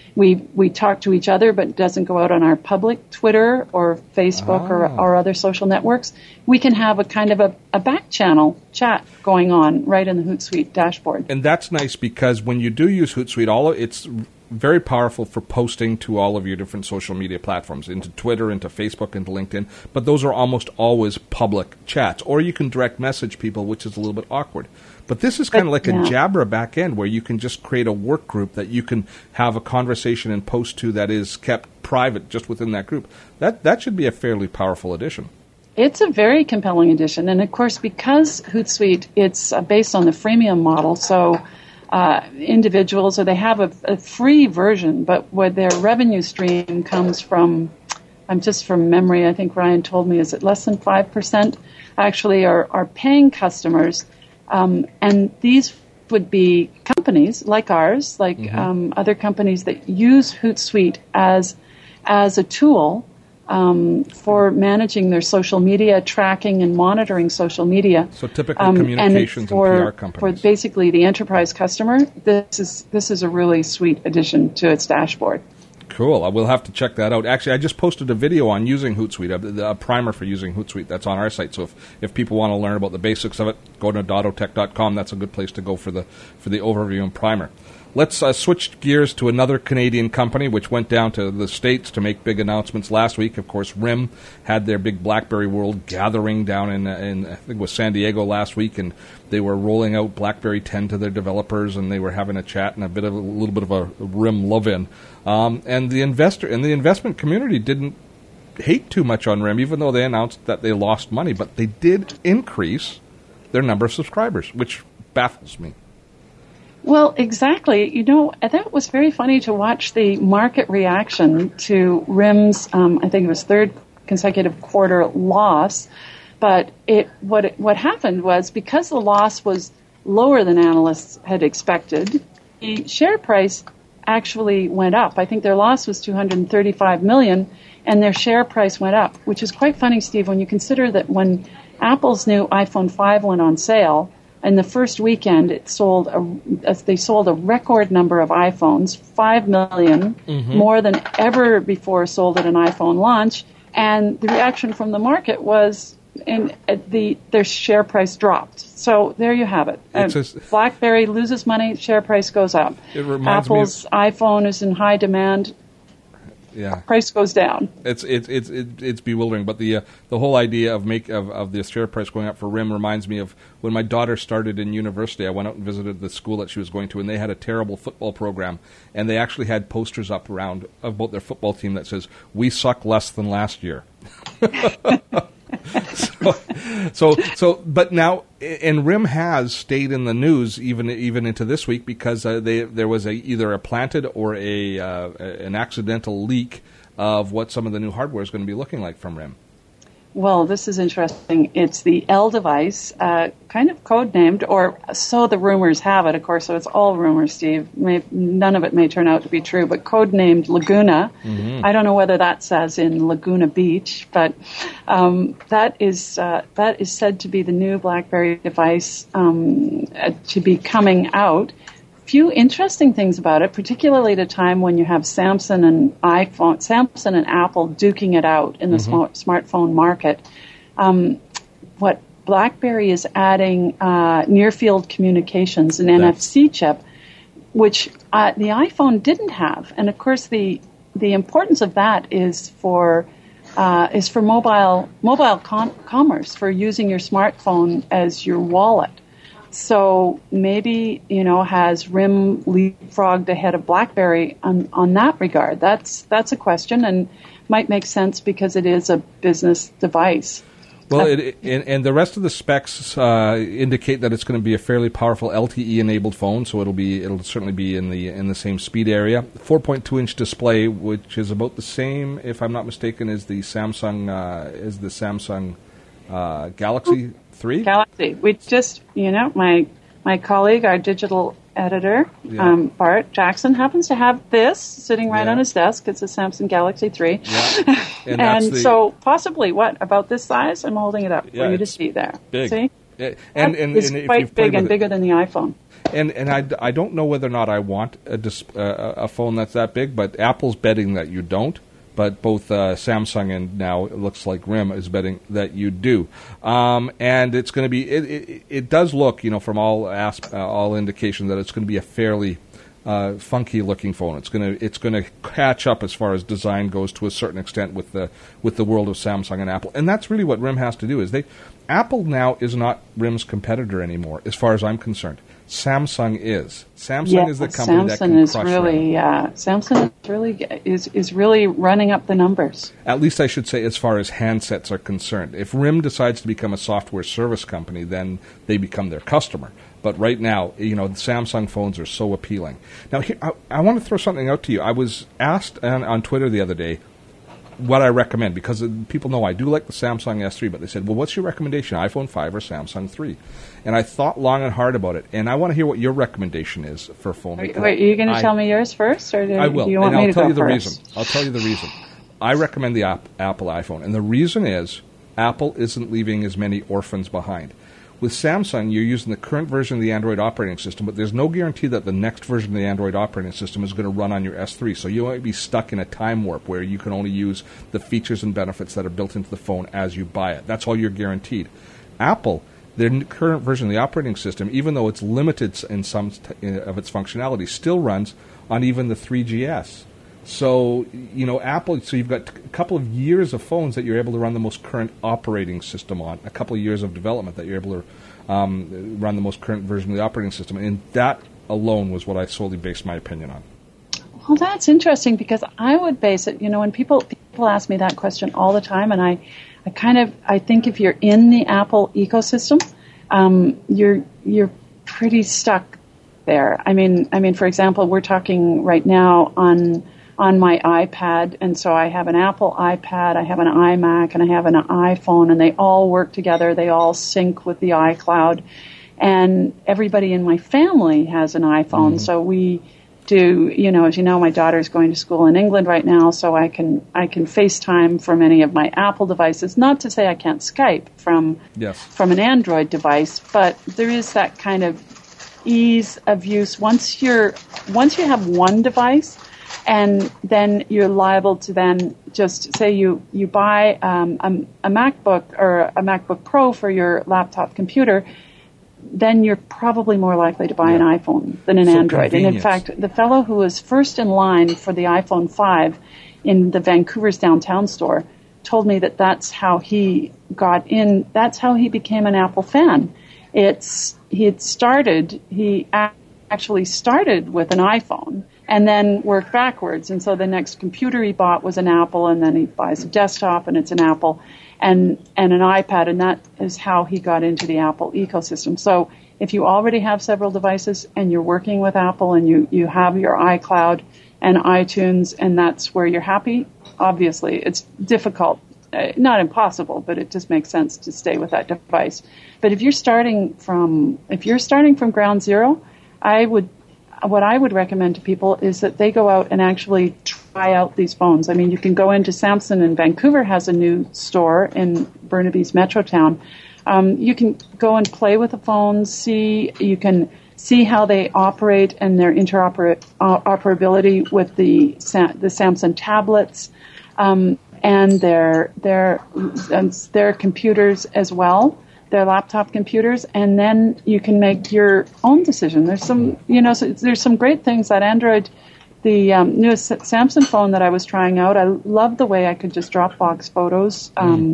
Speaker 5: talk to each other, but it doesn't go out on our public Twitter or Facebook or other social networks. We can have a kind of a back channel chat going on right in the Hootsuite dashboard.
Speaker 2: And that's nice because when you do use Hootsuite, it's very powerful for posting to all of your different social media platforms, into Twitter, into Facebook, into LinkedIn, but those are almost always public chats. Or you can direct message people, which is a little bit awkward. But this is kind of like a Jabra back end where you can just create a work group that you can have a conversation and post to that is kept private just within that group. That should be a fairly powerful addition.
Speaker 5: It's a very compelling addition. And, of course, because Hootsuite, it's based on the freemium model, so individuals, or they have a free version, but where their revenue stream comes from, I'm just from memory, I think Ryan told me, is it less than 5% actually are paying customers. And these would be companies like ours, like other companies that use Hootsuite as a tool for managing their social media, tracking and monitoring social media.
Speaker 2: So typical communications and PR companies.
Speaker 5: For basically the enterprise customer, this is a really sweet addition to its dashboard.
Speaker 2: Cool. I will have to check that out. Actually, I just posted a video on using Hootsuite, a primer for using Hootsuite. That's on our site. So if people want to learn about the basics of it, go to dottotech.com. That's a good place to go for the overview and primer. Let's switch gears to another Canadian company which went down to the States to make big announcements last week. Of course, RIM had their big BlackBerry World gathering down in I think it was San Diego last week, and they were rolling out BlackBerry 10 to their developers, and they were having a chat and a little bit of a RIM love-in. And the investment community didn't hate too much on RIM, even though they announced that they lost money, but they did increase their number of subscribers, which baffles me.
Speaker 5: Well, exactly. That was very funny to watch the market reaction to RIM's, I think it was third consecutive quarter loss. But what happened was, because the loss was lower than analysts had expected, the share price actually went up. I think their loss was $235 million, and their share price went up, which is quite funny, Steve, when you consider that when Apple's new iPhone 5 went on sale, in the first weekend, they sold a record number of iPhones, 5 million, more than ever before sold at an iPhone launch. And the reaction from the market was their share price dropped. So there you have it. BlackBerry loses money, share price goes up. Apple's iPhone is in high demand.
Speaker 2: Yeah,
Speaker 5: price goes down.
Speaker 2: It's bewildering. But the whole idea of the share price going up for RIM reminds me of when my daughter started in university. I went out and visited the school that she was going to, and they had a terrible football program, and they actually had posters up around about their football team that says, "We suck less than last year." But now, and RIM has stayed in the news even into this week because there was either a planted or an accidental leak of what some of the new hardware is going to be looking like from RIM.
Speaker 5: Well, this is interesting. It's the L device, kind of codenamed, or so the rumors have it, of course, so it's all rumors, Steve. None of it may turn out to be true, but codenamed Laguna. Mm-hmm. I don't know whether that says in Laguna Beach, but that is said to be the new BlackBerry device to be coming out. Few interesting things about it, particularly at a time when you have Samsung and Apple duking it out in the smartphone market. What BlackBerry is adding near-field communications, an NFC chip, which the iPhone didn't have, and of course the importance of that is for mobile commerce, for using your smartphone as your wallet. So maybe, has RIM leapfrogged ahead of BlackBerry on that regard? That's a question, and might make sense because it is a business device.
Speaker 2: Well, and the rest of the specs indicate that it's going to be a fairly powerful LTE-enabled phone, so it'll certainly be in the same speed area. 4.2-inch display, which is about the same, if I'm not mistaken, as the Samsung Galaxy 3?
Speaker 5: Galaxy. We just, my colleague, our digital editor, Bart Jackson, happens to have this sitting right on his desk. It's a Samsung Galaxy 3. Yeah. And so possibly, about this size? I'm holding it up for you to see there.
Speaker 2: Big.
Speaker 5: See?
Speaker 2: It's
Speaker 5: quite big and bigger than the iPhone.
Speaker 2: And I don't know whether or not I want a phone that's that big, but Apple's betting that you don't. But both Samsung and now it looks like RIM is betting that you do, and it's going to be. It does look, from all indications that it's going to be a fairly funky looking phone. It's going to catch up as far as design goes to a certain extent with the world of Samsung and Apple, and that's really what RIM has to do. Apple now is not RIM's competitor anymore, as far as I'm concerned. Samsung is. Samsung is the company that can crush RIM.
Speaker 5: Samsung is really running up the numbers.
Speaker 2: At least I should say as far as handsets are concerned. If RIM decides to become a software service company, then they become their customer. But right now, the Samsung phones are so appealing. Now, here, I want to throw something out to you. I was asked on Twitter the other day what I recommend, because people know I do like the Samsung S3, but they said, well, what's your recommendation, iPhone 5 or Samsung 3? And I thought long and hard about it, and I want to hear what your recommendation is for a phone.
Speaker 5: Wait, are you going to tell me yours first, or
Speaker 2: I will,
Speaker 5: do you want
Speaker 2: and
Speaker 5: me
Speaker 2: I'll
Speaker 5: to
Speaker 2: tell
Speaker 5: go
Speaker 2: you the
Speaker 5: first?
Speaker 2: reason. I'll tell you the reason. I recommend the Apple iPhone, and the reason is Apple isn't leaving as many orphans behind. With Samsung, you're using the current version of the Android operating system, but there's no guarantee that the next version of the Android operating system is going to run on your S3. So you might be stuck in a time warp where you can only use the features and benefits that are built into the phone as you buy it. That's all you're guaranteed. Apple, their current version of the operating system, even though it's limited in some of its functionality, still runs on even the 3GS. So, Apple, so you've got a couple of years of phones that you're able to run the most current operating system on, a couple of years of development that you're able to run the most current version of the operating system. And that alone was what I solely based my opinion on.
Speaker 5: Well, that's interesting, because I would base it, when people ask me that question all the time, and I think if you're in the Apple ecosystem, you're pretty stuck there. I mean, for example, we're talking right now on my iPad, and so I have an Apple iPad, I have an iMac, and I have an iPhone, and they all work together. They all sync with the iCloud, and everybody in my family has an iPhone. Mm-hmm. So we do, as you know, my daughter's going to school in England right now, so I can FaceTime from any of my Apple devices. Not to say I can't Skype from an Android device, but there is that kind of ease of use once you have one device. And then you're liable to then just say you buy a MacBook or a MacBook Pro for your laptop computer, then you're probably more likely to buy an iPhone than an Android. And in fact, the fellow who was first in line for the iPhone 5 in the Vancouver's downtown store told me that that's how he got in. That's how he became an Apple fan. He actually started with an iPhone and then worked backwards. And so the next computer he bought was an Apple, and then he buys a desktop and it's an Apple, and an iPad, and that is how he got into the Apple ecosystem. So if you already have several devices and you're working with Apple and you have your iCloud and iTunes, and that's where you're happy, obviously it's difficult, not impossible, but it just makes sense to stay with that device. But if you're starting from ground zero, what I would recommend to people is that they go out and actually try out these phones. I mean, you can go into Samsung in Vancouver has a new store in Burnaby's Metrotown. You can go and play with the phones, you can see how they operate and their interoperability with the Samsung tablets, and their computers as well, their laptop computers, and then you can make your own decision. There's some, there's some great things that Android, the newest Samsung phone that I was trying out. I love the way I could just Dropbox photos,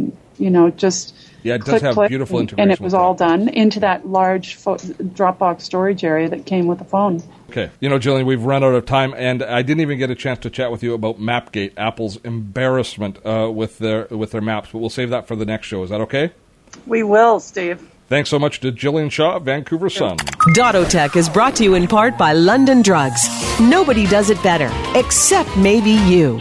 Speaker 2: it does have beautiful integration,
Speaker 5: and it was all done into that large Dropbox storage area that came with the phone.
Speaker 2: Okay, Jillian, we've run out of time, and I didn't even get a chance to chat with you about Mapgate, Apple's embarrassment with their maps, but we'll save that for the next show. Is that okay?
Speaker 5: We will, Steve.
Speaker 2: Thanks so much to Jillian Shaw, Vancouver Sun.
Speaker 1: Dottotech is brought to you in part by London Drugs. Nobody does it better, except maybe you.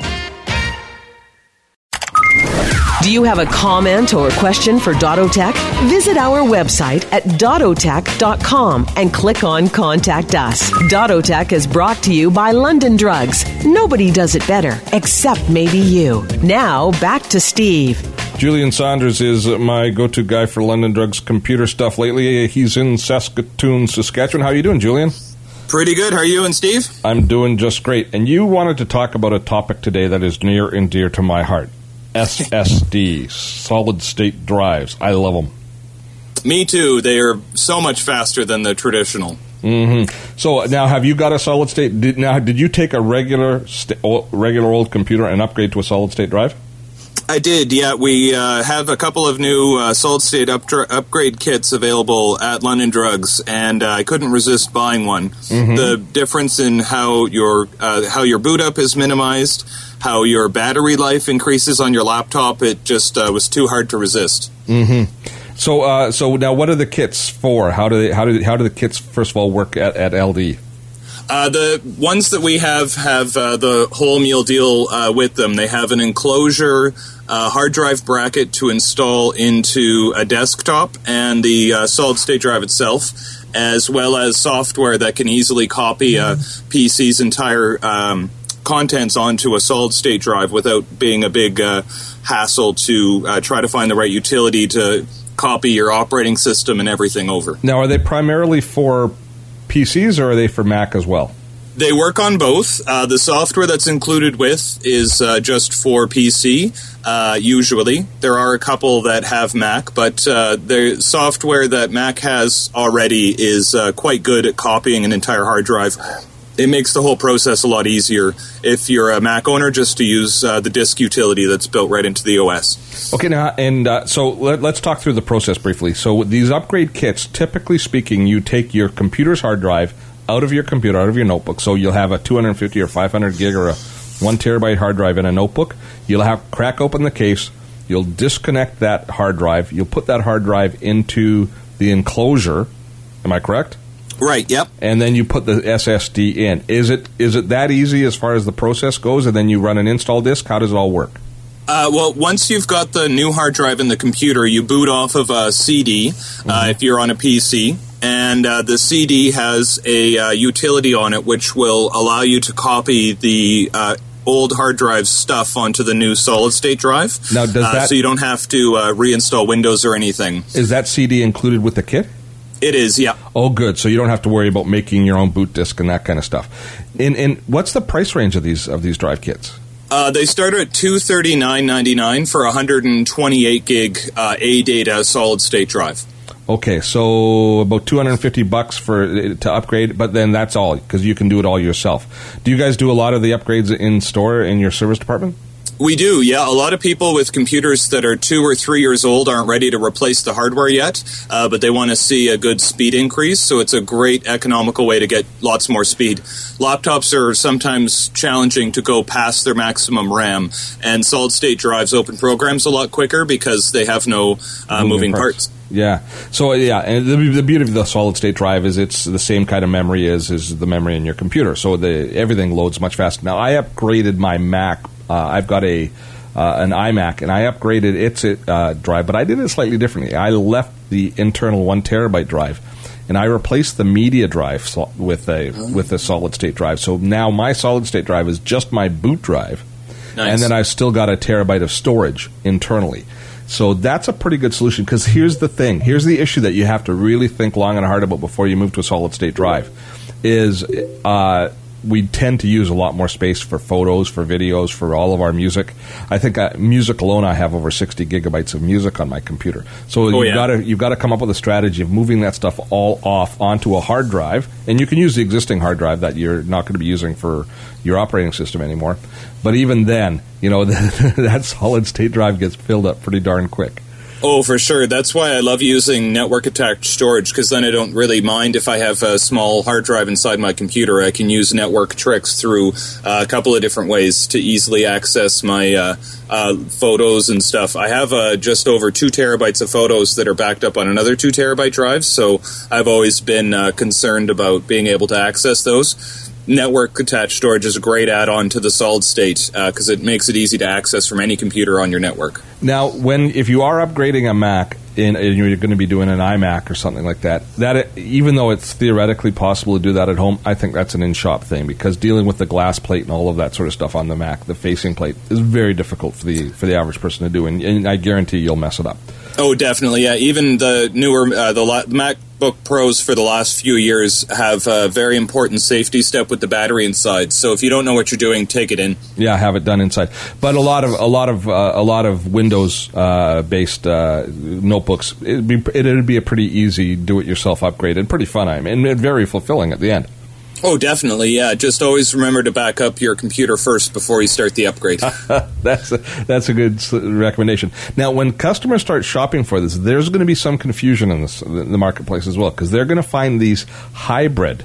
Speaker 1: Do you have a comment or question for Dottotech? Visit our website at dottotech.com and click on Contact Us. Dottotech is brought to you by London Drugs. Nobody does it better, except maybe you. Now, back to Steve.
Speaker 2: Julian Saunders is my go-to guy for London Drugs computer stuff lately. He's in Saskatoon, Saskatchewan. How are you doing, Julian?
Speaker 6: Pretty good. How are you and Steve?
Speaker 2: I'm doing just great. And you wanted to talk about a topic today that is near and dear to my heart. SSD, solid-state drives. I love them.
Speaker 6: Me too. They are so much faster than the traditional.
Speaker 2: Mm-hmm. So now, have you got a solid-state? Did you take a regular old computer and upgrade to a solid-state drive?
Speaker 6: I did, yeah. We have a couple of new solid-state upgrade kits available at London Drugs, and I couldn't resist buying one. Mm-hmm. The difference in how your boot up is minimized, how your battery life increases on your laptop, it just was too hard to resist.
Speaker 2: Mm-hmm. So now, what are the kits for? How do the kits first of all work at LD?
Speaker 6: The ones that we have the whole meal deal with them. They have an enclosure hard drive bracket to install into a desktop and the solid-state drive itself, as well as software that can easily copy a PC's entire contents onto a solid-state drive without being a big hassle to try to find the right utility to copy your operating system and everything over.
Speaker 2: Now, are they primarily for PCs, or are they for Mac as well?
Speaker 6: They work on both. The software that's included with is just for PC, usually. There are a couple that have Mac, but the software that Mac has already is quite good at copying an entire hard drive. It makes the whole process a lot easier if you're a Mac owner, just to use the disk utility that's built right into the OS.
Speaker 2: Okay, now, and so let's talk through the process briefly. So these upgrade kits, typically speaking, you take your computer's hard drive out of your computer, out of your notebook. So you'll have a 250 or 500 gig or a 1 terabyte hard drive in a notebook. You'll crack open the case. You'll disconnect that hard drive. You'll put that hard drive into the enclosure. Am I correct?
Speaker 6: Right, yep.
Speaker 2: And then you put the SSD in. Is it that easy as far as the process goes, and then you run an install disk? How does it all work?
Speaker 6: Well, once you've got the new hard drive in the computer, you boot off of a CD if you're on a PC, and the CD has a utility on it which will allow you to copy the old hard drive stuff onto the new solid-state drive.
Speaker 2: Now, does that,
Speaker 6: so you don't have to reinstall Windows or anything.
Speaker 2: Is that CD included with the kit?
Speaker 6: It is, yeah.
Speaker 2: Oh, good. So you don't have to worry about making your own boot disk and that kind of stuff. And what's the price range of these drive kits?
Speaker 6: They start at $239.99 for 128 gig A-data solid-state drive.
Speaker 2: Okay, so about $250 to upgrade, but then that's all, because you can do it all yourself. Do you guys do a lot of the upgrades in store in your service department?
Speaker 6: We do, yeah. A lot of people with computers that are 2 or 3 years old aren't ready to replace the hardware yet, but they want to see a good speed increase, so it's a great economical way to get lots more speed. Laptops are sometimes challenging to go past their maximum RAM, and solid-state drives open programs a lot quicker because they have no moving parts.
Speaker 2: Yeah. So, yeah, and the beauty of the solid-state drive is it's the same kind of memory as the memory in your computer, so everything loads much faster. Now, I upgraded my Mac. I've got an iMac, and I upgraded its drive, but I did it slightly differently. I left the internal 1 terabyte drive, and I replaced the media drive with a solid-state drive. So now my solid-state drive is just my boot drive, nice. And then I've still got a terabyte of storage internally. So that's a pretty good solution, because here's the thing. Here's the issue that you have to really think long and hard about before you move to a solid-state drive, is we tend to use a lot more space for photos, for videos, for all of our music. I think music alone, I have over 60 gigabytes of music on my computer. So you've got to come up with a strategy of moving that stuff all off onto a hard drive, and you can use the existing hard drive that you're not going to be using for your operating system anymore. But even then, that solid-state drive gets filled up pretty darn quick.
Speaker 6: Oh, for sure. That's why I love using network-attached storage, because then I don't really mind if I have a small hard drive inside my computer. I can use network tricks through a couple of different ways to easily access my photos and stuff. I have just over 2 terabytes of photos that are backed up on another 2 terabyte drive, so I've always been concerned about being able to access those. Network-attached storage is a great add-on to the solid-state because it makes it easy to access from any computer on your network.
Speaker 2: Now, if you are upgrading a Mac and you're going to be doing an iMac or something like that, even though it's theoretically possible to do that at home, I think that's an in-shop thing, because dealing with the glass plate and all of that sort of stuff on the Mac, the facing plate, is very difficult for the average person to do, and I guarantee you'll mess it up.
Speaker 6: Oh, definitely, yeah. Even the newer MacBook Pros for the last few years have a very important safety step with the battery inside. So if you don't know what you're doing, take it in.
Speaker 2: Yeah, have it done inside. But a lot of Windows based notebooks, it'd be a pretty easy do-it-yourself upgrade and pretty fun, and very fulfilling at the end.
Speaker 6: Oh, definitely, yeah. Just always remember to back up your computer first before you start the upgrade.
Speaker 2: That's a good recommendation. Now, when customers start shopping for this, there's going to be some confusion in the marketplace as well, because they're going to find these hybrid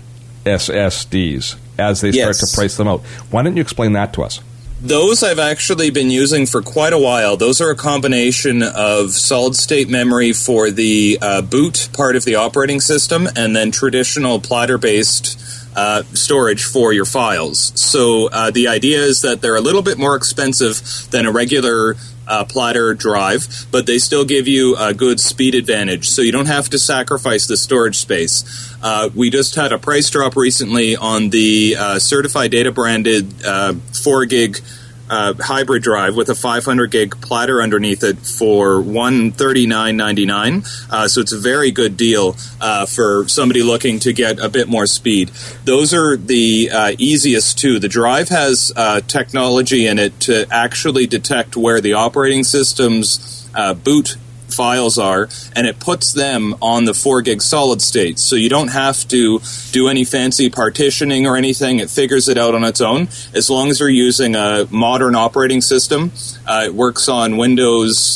Speaker 2: SSDs as they start to price them out. Why don't you explain that to us?
Speaker 6: Those I've actually been using for quite a while. Those are a combination of solid-state memory for the boot part of the operating system, and then traditional platter-based storage for your files. So the idea is that they're a little bit more expensive than a regular platter drive, but they still give you a good speed advantage, so you don't have to sacrifice the storage space. We just had a price drop recently on the certified data branded 4 gig hybrid drive with a 500 gig platter underneath it for $139.99. So it's a very good deal for somebody looking to get a bit more speed. Those are the easiest too. The drive has technology in it to actually detect where the operating system's boot files are, and it puts them on the 4 gig solid state. So you don't have to do any fancy partitioning or anything. It figures it out on its own. As long as you're using a modern operating system, it works on Windows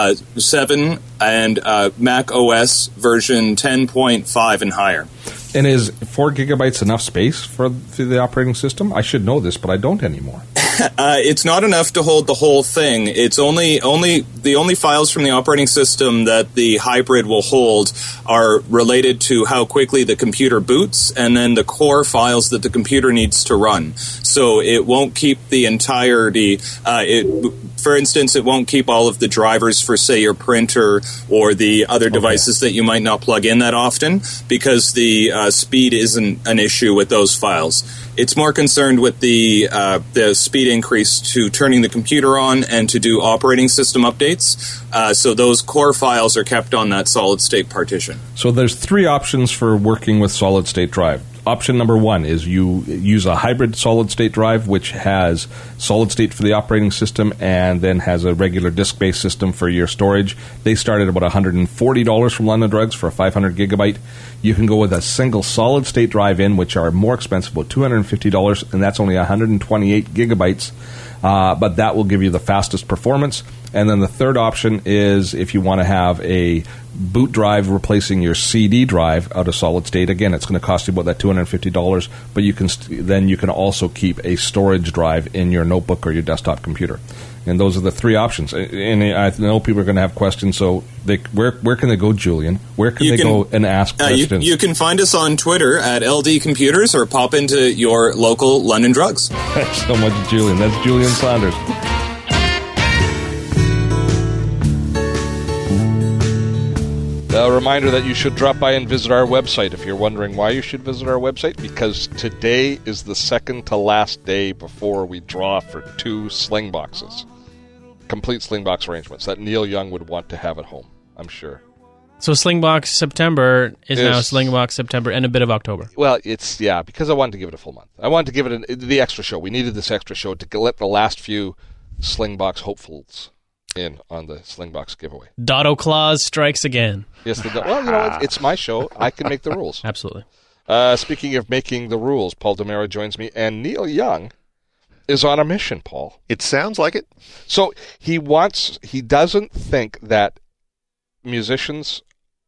Speaker 6: 7 and Mac OS version 10.5 and higher.
Speaker 2: And is 4 gigabytes enough space for the operating system? I should know this, but I don't anymore.
Speaker 6: It's not enough to hold the whole thing. It's the only files from the operating system that the hybrid will hold are related to how quickly the computer boots, and then the core files that the computer needs to run. So it won't keep the entirety. For instance, it won't keep all of the drivers for, say, your printer or the other devices that you might not plug in that often, because the speed isn't an issue with those files. It's more concerned with the speed increase to turning the computer on and to do operating system updates. So those core files are kept on that solid-state partition.
Speaker 2: So there's 3 options for working with solid-state drive. Option number 1 is you use a hybrid solid-state drive, which has solid-state for the operating system and then has a regular disk-based system for your storage. They start at about $140 from London Drugs for a 500 gigabyte. You can go with a single solid-state drive in, which are more expensive, about $250, and that's only 128 gigabytes. But that will give you the fastest performance. And then the third option is if you want to have a boot drive replacing your CD drive out of solid state. Again, it's going to cost you about that $250, but you can then you can also keep a storage drive in your notebook or your desktop computer. And those are the 3 options. And I know people are going to have questions, so where can they go, Julian? Where can they go and ask questions?
Speaker 6: You can find us on Twitter at LD Computers or pop into your local London Drugs.
Speaker 2: Thanks so much, Julian. That's Julian Saunders. A reminder that you should drop by and visit our website. If you're wondering why you should visit our website, because today is the second to last day before we draw for 2 sling boxes. Complete sling box arrangements that Neil Young would want to have at home, I'm sure.
Speaker 3: So Slingbox September is now Slingbox September and a bit of October.
Speaker 2: Well, because I wanted to give it a full month. I wanted to give it the extra show. We needed this extra show to let the last few Slingbox hopefuls in on the Slingbox giveaway.
Speaker 3: Dotto Claus strikes again.
Speaker 2: Yes, it's my show. I can make the rules.
Speaker 3: Absolutely.
Speaker 2: Speaking of making the rules, Paul Demera joins me, and Neil Young is on a mission, Paul.
Speaker 7: It sounds like it.
Speaker 2: So he doesn't think that musicians,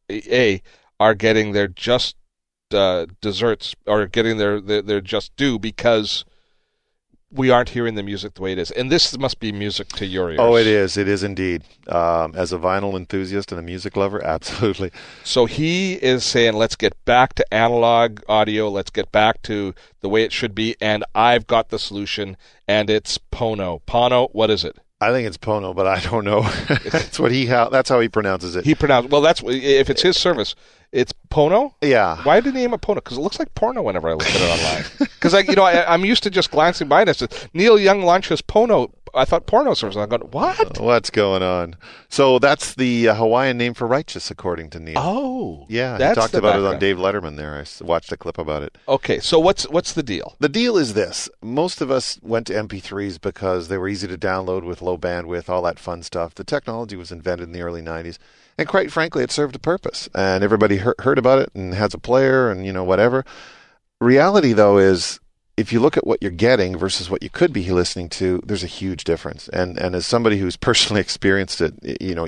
Speaker 2: are getting their just desserts, or getting their just due, because we aren't hearing the music the way it is. And this must be music to your ears.
Speaker 7: Oh, it is. It is indeed. As a vinyl enthusiast and a music lover, absolutely.
Speaker 2: So he is saying, let's get back to analog audio. Let's get back to the way it should be. And I've got the solution, and it's Pono. Pono, what is it?
Speaker 7: I think it's Pono, but I don't know. That's how he pronounces it.
Speaker 2: If it's his service, it's Pono?
Speaker 7: Yeah.
Speaker 2: Why did he name it Pono? Because it looks like porno whenever I look at it online. Because I'm used to just glancing by it. It says, Neil Young launches Pono. I thought porno service. I'm going, what?
Speaker 7: What's going on? So that's the Hawaiian name for righteous, according to Neil.
Speaker 2: Oh.
Speaker 7: Yeah, he talked about it on Dave Letterman there. I watched a clip about it.
Speaker 2: Okay, so what's the deal?
Speaker 7: The deal is this. Most of us went to MP3s because they were easy to download with low bandwidth, all that fun stuff. The technology was invented in the early 90s. And quite frankly, it served a purpose. And everybody heard about it and has a player and, whatever. Reality, though, is if you look at what you're getting versus what you could be listening to, there's a huge difference. And as somebody who's personally experienced it,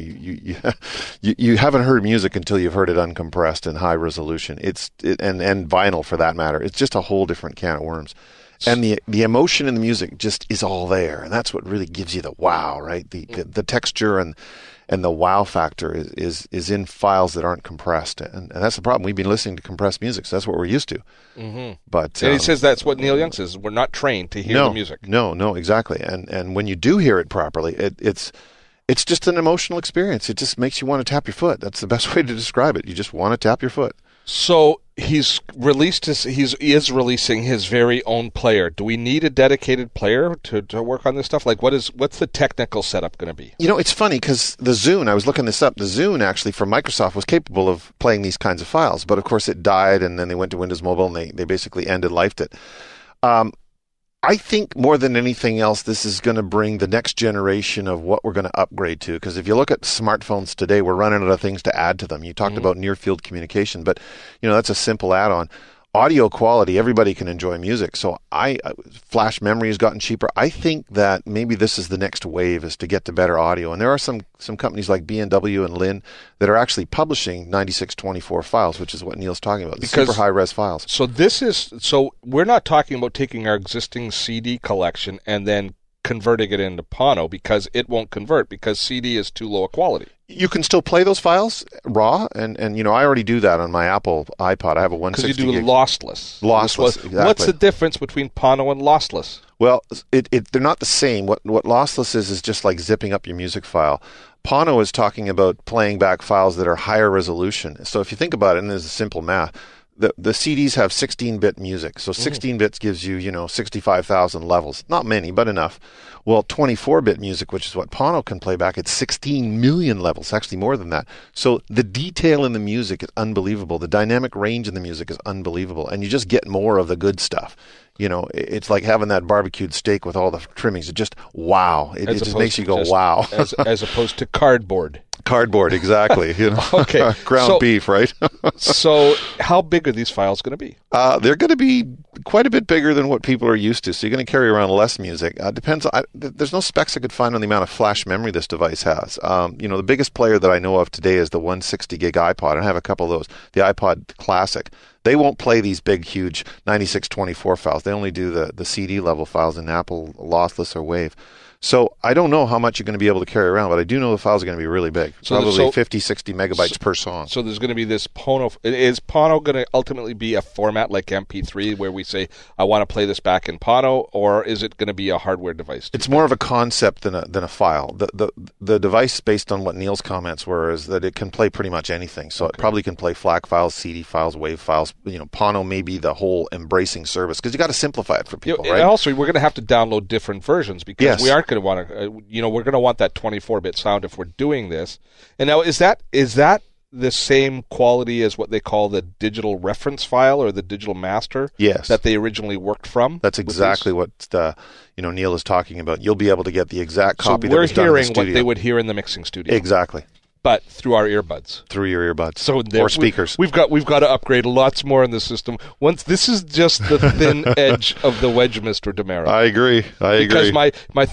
Speaker 7: you haven't heard music until you've heard it uncompressed and high resolution. And vinyl for that matter. It's just a whole different can of worms. And the emotion in the music just is all there. And that's what really gives you the wow, right? The texture and the wow factor is in files that aren't compressed. And that's the problem. We've been listening to compressed music, so that's what we're used to.
Speaker 2: Mm-hmm.
Speaker 7: But
Speaker 2: and he says that's what Neil Young says. We're not trained to hear the music.
Speaker 7: No, exactly. And when you do hear it properly, it's just an emotional experience. It just makes you want to tap your foot. That's the best way to describe it. You just want to tap your foot.
Speaker 2: So he is releasing his very own player. Do we need a dedicated player to work on this stuff? Like, what's the technical setup going to be?
Speaker 7: It's funny because the Zune, I was looking this up, the Zune actually from Microsoft was capable of playing these kinds of files, but of course it died and then they went to Windows Mobile and they basically end-of-lifed it. I think more than anything else, this is going to bring the next generation of what we're going to upgrade to. Because if you look at smartphones today, we're running out of things to add to them. You talked about near-field communication, but that's a simple add-on. Audio quality, everybody can enjoy music. So flash memory has gotten cheaper. I think that maybe this is the next wave, is to get to better audio. And there are some companies like B&W and Lin that are actually publishing 9624 files, which is what Neil's talking about, super high-res files.
Speaker 2: So we're not talking about taking our existing CD collection and then converting it into Pono because it won't convert because CD is too low a quality.
Speaker 7: You can still play those files raw, and I already do that on my Apple iPod. I have a 160
Speaker 2: because you do
Speaker 7: gig.
Speaker 2: lossless.
Speaker 7: Exactly.
Speaker 2: What's the difference between Pono and lossless?
Speaker 7: Well, they're not the same. What lossless is just like zipping up your music file. Pono is talking about playing back files that are higher resolution. So if you think about it, and there's a simple math, the CDs have 16-bit music. So 16 bits gives you, 65,000 levels. Not many, but enough. Well, 24-bit music, which is what Pono can play back, it's 16 million levels, actually more than that. So the detail in the music is unbelievable. The dynamic range in the music is unbelievable. And you just get more of the good stuff. It's like having that barbecued steak with all the trimmings. It just, wow. It just makes you go, wow.
Speaker 2: as opposed to cardboard.
Speaker 7: Cardboard, exactly.
Speaker 2: Okay.
Speaker 7: Ground beef, right?
Speaker 2: So how big are these files going to be?
Speaker 7: They're going to be quite a bit bigger than what people are used to. So you're going to carry around less music. Depends. There's no specs I could find on the amount of flash memory this device has. The biggest player that I know of today is the 160 gig iPod. And I have a couple of those. The iPod Classic. They won't play these big, huge 9624 files. They only do the CD level files in Apple lossless or WAV. So I don't know how much you're going to be able to carry around, but I do know the files are going to be really big. Probably 50, 60 megabytes per song.
Speaker 2: So there's going to be this Pono. Is Pono going to ultimately be a format like MP3 where we say, I want to play this back in Pono, or is it going to be a hardware device?
Speaker 7: It's more of a concept than a file. The device, based on what Neil's comments were, is that it can play pretty much anything. So it probably can play FLAC files, CD files, WAV files. Pono may be the whole embracing service because you got to simplify it for people, right?
Speaker 2: And also, we're going to have to download different versions because we aren't going to want to, we're going to want that 24-bit sound if we're doing this. And now, is that the same quality as what they call the digital reference file or the digital master?
Speaker 7: Yes.
Speaker 2: That they originally worked from?
Speaker 7: That's exactly what Neil is talking about. You'll be able to get the exact copy that was done in the
Speaker 2: we're hearing
Speaker 7: studio.
Speaker 2: what they would hear in the mixing studio.
Speaker 7: Exactly.
Speaker 2: But through our earbuds.
Speaker 7: Through your earbuds.
Speaker 2: So
Speaker 7: or speakers.
Speaker 2: We've got to upgrade lots more in the system. This is just the thin edge of the wedge, Mr. DeMera.
Speaker 7: I agree.
Speaker 2: Because my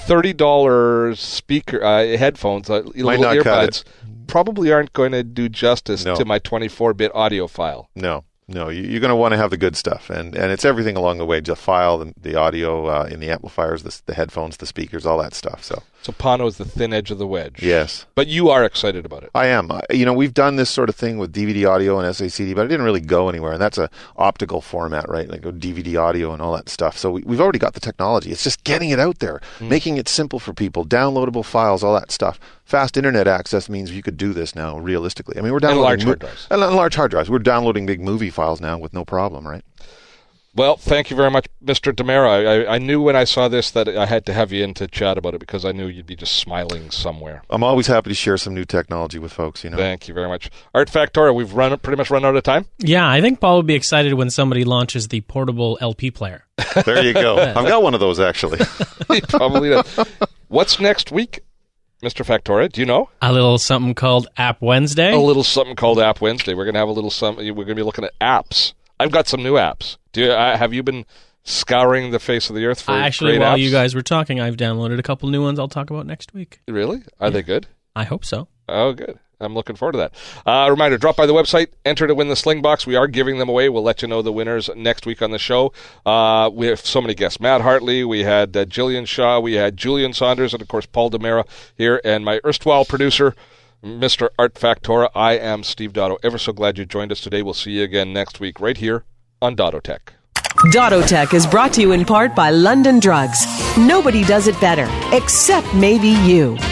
Speaker 2: $30 speaker headphones, little earbuds, probably aren't going to do justice to my 24-bit audio file.
Speaker 7: No, you're going to want to have the good stuff, and it's everything along the way: the file, the audio in the amplifiers, the headphones, the speakers, all that stuff. So
Speaker 2: Pono is the thin edge of the wedge.
Speaker 7: Yes,
Speaker 2: but you are excited about it.
Speaker 7: I am. We've done this sort of thing with DVD audio and SACD, but it didn't really go anywhere, and that's a optical format, right? Like DVD audio and all that stuff. So we've already got the technology. It's just getting it out there, making it simple for people, downloadable files, all that stuff. Fast internet access means you could do this now realistically. I mean, we're downloading
Speaker 2: large hard drives.
Speaker 7: And large hard drives. We're downloading big movie files now with no problem, right?
Speaker 2: Well, thank you very much, Mr. DeMera. I knew when I saw this that I had to have you in to chat about it because I knew you'd be just smiling somewhere.
Speaker 7: I'm always happy to share some new technology with folks,
Speaker 2: Thank you very much. Art Factorio, we've pretty much run out of time.
Speaker 3: Yeah, I think Paul would be excited when somebody launches the portable LP player.
Speaker 7: There you go. I've got one of those, actually.
Speaker 2: He probably does. What's next week? Mr. Factoria, do you know?
Speaker 3: A little something called App Wednesday.
Speaker 2: A little something called App Wednesday. We're going to have a little something. We're going to be looking at apps. I've got some new apps. Have you been scouring the face of the earth for
Speaker 3: Actually,
Speaker 2: great
Speaker 3: while
Speaker 2: apps?
Speaker 3: you guys were talking, I've downloaded a couple new ones I'll talk about next week.
Speaker 2: Really? Are they good?
Speaker 3: I hope so.
Speaker 2: Oh, good. I'm looking forward to that. Reminder, drop by the website, enter to win the Sling Box. We are giving them away. We'll let you know the winners next week on the show. We have so many guests. Matt Hartley, we had Jillian Shaw, we had Julian Saunders, and, of course, Paul DeMera here, and my erstwhile producer, Mr. Art Factora. I am Steve Dotto. Ever so glad you joined us today. We'll see you again next week right here on Dottotech.
Speaker 1: Dottotech is brought to you in part by London Drugs. Nobody does it better, except maybe you.